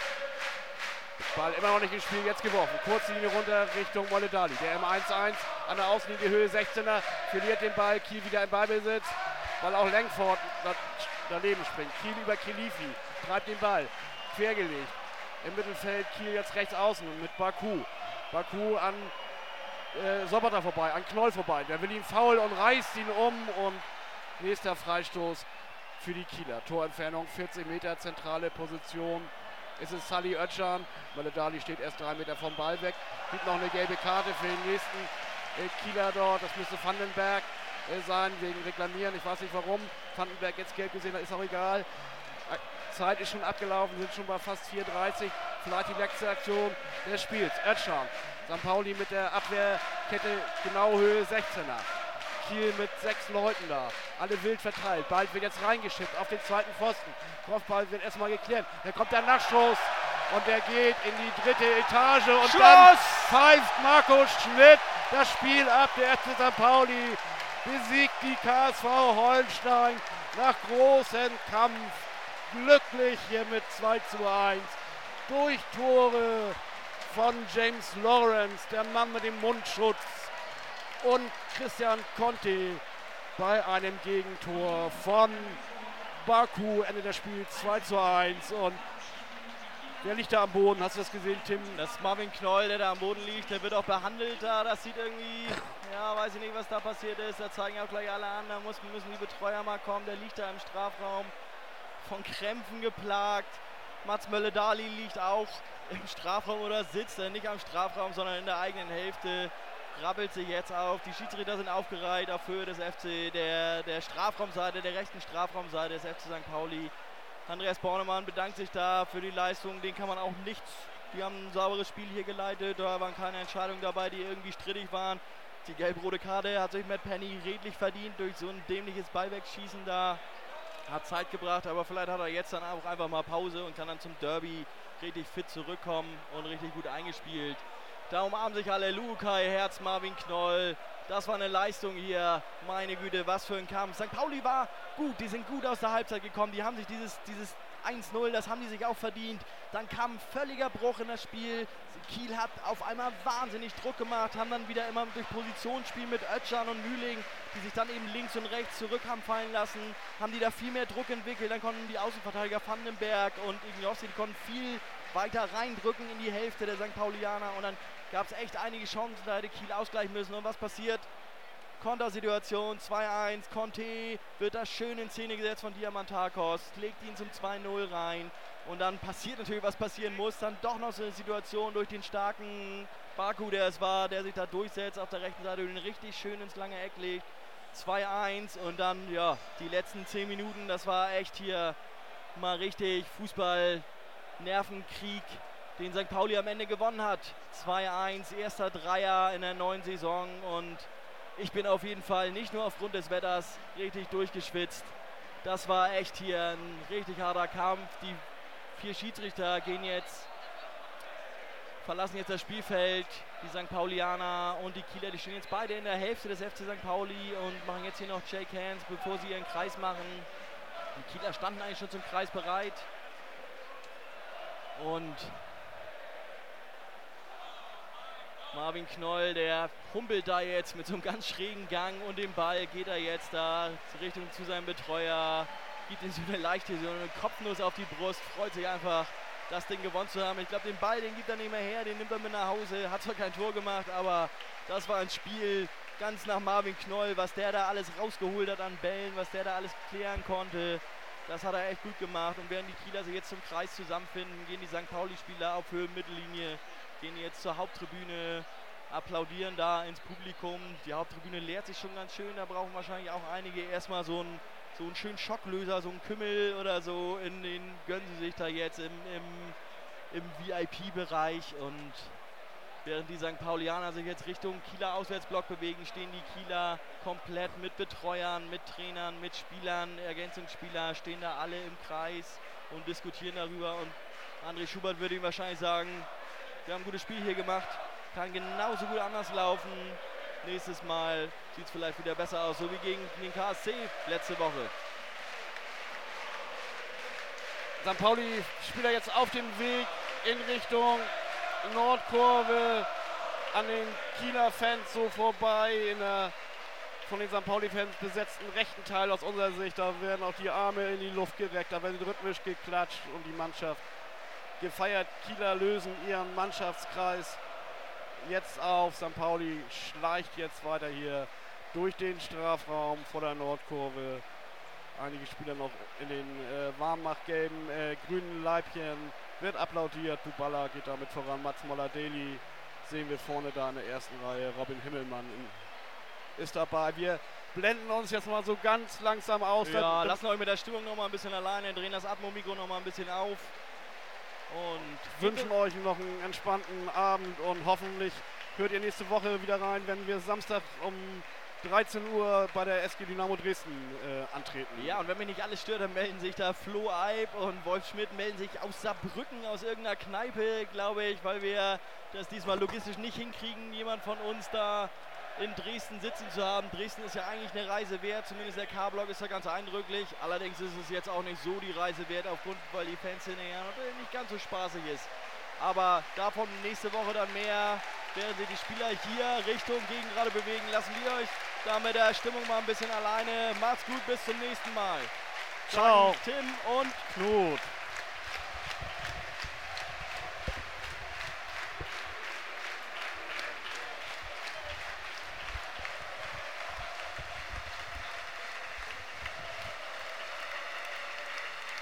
Speaker 2: Ball immer noch nicht ins Spiel, jetzt geworfen. Kurzlinie runter Richtung Mölle-Dali. Der im 1-1 an der Außenlinie Höhe 16er. Verliert den Ball, Kiel wieder im Ballbesitz. Weil auch Lenkford daneben springt. Kiel über Kilifi, treibt den Ball. Quergelegt. Im Mittelfeld Kiel jetzt rechts außen und mit Baku. Baku an Sobotta vorbei, an Knoll vorbei. Der will ihn foul und reißt ihn um. Und nächster Freistoß für die Kieler. Torentfernung 14 Meter, zentrale Position. Es ist Sally Özcan. Mölle-Dali steht erst 3 Meter vom Ball weg. Gibt noch eine gelbe Karte für den nächsten Kieler dort. Das müsste Vandenberg sein, wegen Reklamieren. Ich weiß nicht warum. Vandenberg jetzt gelb gesehen hat, ist auch egal. Zeit ist schon abgelaufen, sind schon bei fast 4:30. Vielleicht die letzte Aktion des Spiels. Özcan. St. Pauli mit der Abwehrkette genau Höhe 16er. Kiel mit 6 Leuten da. Alle wild verteilt. Ball wird jetzt reingeschippt auf den zweiten Pfosten. Kopfball wird erstmal geklärt. Dann kommt der Nachstoß und der geht in die 3. Etage. Und
Speaker 1: Schuss!
Speaker 2: Dann pfeift Marco Schmidt das Spiel ab. Der FC St. Pauli besiegt die KSV Holstein nach großem Kampf. Glücklich hier mit 2:1 durch Tore von James Lawrence, der Mann mit dem Mundschutz, und Christian Conte bei einem Gegentor von Baku. Ende des Spiels 2:1. Und wer liegt da am Boden? Hast du das gesehen, Tim?
Speaker 1: Das ist Marvin Knoll, der da am Boden liegt. Der wird auch behandelt da. Das sieht irgendwie, ja, weiß ich nicht, was da passiert ist. Da zeigen auch gleich alle an. Da müssen die Betreuer mal kommen. Der liegt da im Strafraum, von Krämpfen geplagt. Mats Mölle-Dali liegt auch im Strafraum oder sitzt nicht am Strafraum, sondern in der eigenen Hälfte. Rabbelt sich jetzt auf. Die Schiedsrichter sind aufgereiht auf Höhe des FC, der Strafraumseite, der rechten Strafraumseite des FC St. Pauli. Andreas Bornemann bedankt sich da für die Leistung. Den kann man auch nichts. Die haben ein sauberes Spiel hier geleitet. Da waren keine Entscheidungen dabei, die irgendwie strittig waren. Die gelb-rote Karte hat sich Matt Penny redlich verdient durch so ein dämliches Ballwegschießen da. Hat Zeit gebracht, aber vielleicht hat er jetzt dann auch einfach mal Pause und kann dann zum Derby richtig fit zurückkommen und richtig gut eingespielt. Da umarmen sich alle. Lukai Herz, Marvin Knoll. Das war eine Leistung hier. Meine Güte, was für ein Kampf. St. Pauli war gut, die sind gut aus der Halbzeit gekommen. Die haben sich dieses 1:0, das haben die sich auch verdient. Dann kam ein völliger Bruch in das Spiel. Kiel hat auf einmal wahnsinnig Druck gemacht, haben dann wieder immer durch Positionsspiel mit Özcan und Mühling, die sich dann eben links und rechts zurück haben fallen lassen, haben die da viel mehr Druck entwickelt. Dann konnten die Außenverteidiger Vandenberg und Ignowski, die konnten viel weiter reindrücken in die Hälfte der St. Paulianer. Und dann gab es echt einige Chancen, da hätte Kiel ausgleichen müssen. Und was passiert? Kontersituation, 2:1, Conte wird da schön in Szene gesetzt von Diamantakos, legt ihn zum 2:0 rein. Und dann passiert natürlich, was passieren muss. Dann doch noch so eine Situation durch den starken Baku, der es war, der sich da durchsetzt auf der rechten Seite und den richtig schön ins lange Eck legt. 2:1 und dann, ja, die letzten 10 Minuten, das war echt hier mal richtig Fußball, Nervenkrieg, den St. Pauli am Ende gewonnen hat. 2:1, erster Dreier in der neuen Saison und ich bin auf jeden Fall nicht nur aufgrund des Wetters richtig durchgeschwitzt. Das war echt hier ein richtig harter Kampf. Die 4 Schiedsrichter gehen jetzt verlassen jetzt das Spielfeld. Die St. Paulianer und die Kieler, die stehen jetzt beide in der Hälfte des FC St. Pauli und machen jetzt hier noch Shake Hands, bevor sie ihren Kreis machen. Die Kieler standen eigentlich schon zum Kreis bereit. Und Marvin Knoll, der humpelt da jetzt mit so einem ganz schrägen Gang und dem Ball geht er jetzt da Richtung zu seinem Betreuer, gibt ihm so eine leichte so eine Kopfnuss auf die Brust, freut sich einfach, das Ding gewonnen zu haben. Ich glaube, den Ball, den gibt er nicht mehr her, den nimmt er mit nach Hause, hat zwar kein Tor gemacht, aber das war ein Spiel ganz nach Marvin Knoll, was der da alles rausgeholt hat an Bällen, was der da alles klären konnte. Das hat er echt gut gemacht und während die Kieler sich jetzt zum Kreis zusammenfinden, gehen die St. Pauli-Spieler auf Höhenmittellinie, gehen jetzt zur Haupttribüne, applaudieren da ins Publikum. Die Haupttribüne leert sich schon ganz schön, da brauchen wahrscheinlich auch einige erstmal so einen schönen Schocklöser, so einen Kümmel oder so, in den gönnen sie sich da jetzt im VIP-Bereich. Und während die St. Paulianer sich jetzt Richtung Kieler Auswärtsblock bewegen, stehen die Kieler komplett mit Betreuern, mit Trainern, mit Spielern, Ergänzungsspieler, stehen da alle im Kreis und diskutieren darüber. Und André Schubert würde ihm wahrscheinlich sagen, wir haben ein gutes Spiel hier gemacht, kann genauso gut anders laufen. Nächstes Mal sieht es vielleicht wieder besser aus, so wie gegen den KSC letzte Woche.
Speaker 2: St. Pauli-Spieler jetzt auf dem Weg in Richtung Nordkurve, an den Kieler Fans so vorbei, in der von den St. Pauli-Fans besetzten rechten Teil aus unserer Sicht. Da werden auch die Arme in die Luft gereckt, da werden rhythmisch geklatscht und die Mannschaft gefeiert. Kieler lösen ihren Mannschaftskreis jetzt auf. St. Pauli schleicht jetzt weiter hier durch den Strafraum vor der Nordkurve. Einige Spieler noch in den warmmachgelben, grünen Leibchen. Wird applaudiert. Buballa geht damit voran. Mats Moller-Daly sehen wir vorne da in der ersten Reihe. Robin Himmelmann ist dabei. Wir blenden uns jetzt mal so ganz langsam aus.
Speaker 1: Ja, lassen euch mit der Stimmung noch mal ein bisschen alleine, drehen das Atmo-Mikro noch mal ein bisschen auf. Und
Speaker 2: wünschen euch noch einen entspannten Abend und hoffentlich hört ihr nächste Woche wieder rein, wenn wir Samstag um 13 Uhr bei der SG Dynamo Dresden antreten.
Speaker 1: Ja, und wenn mich nicht alles stört, dann melden sich da Flo Eib und Wolf Schmidt melden sich aus Saarbrücken, aus irgendeiner Kneipe, glaube ich, weil wir das diesmal logistisch nicht hinkriegen, jemand von uns da in Dresden sitzen zu haben. Dresden ist ja eigentlich eine Reise wert, zumindest der K-Block ist ja ganz eindrücklich. Allerdings ist es jetzt auch nicht so die Reise wert, aufgrund, weil die Fanszene ja natürlich nicht ganz so spaßig ist. Aber davon nächste Woche dann mehr, während sich die Spieler hier Richtung Gegengrade bewegen, lassen wir euch da mit der Stimmung mal ein bisschen alleine. Macht's gut, bis zum nächsten Mal.
Speaker 2: Ciao.
Speaker 1: Tim und
Speaker 2: Knut.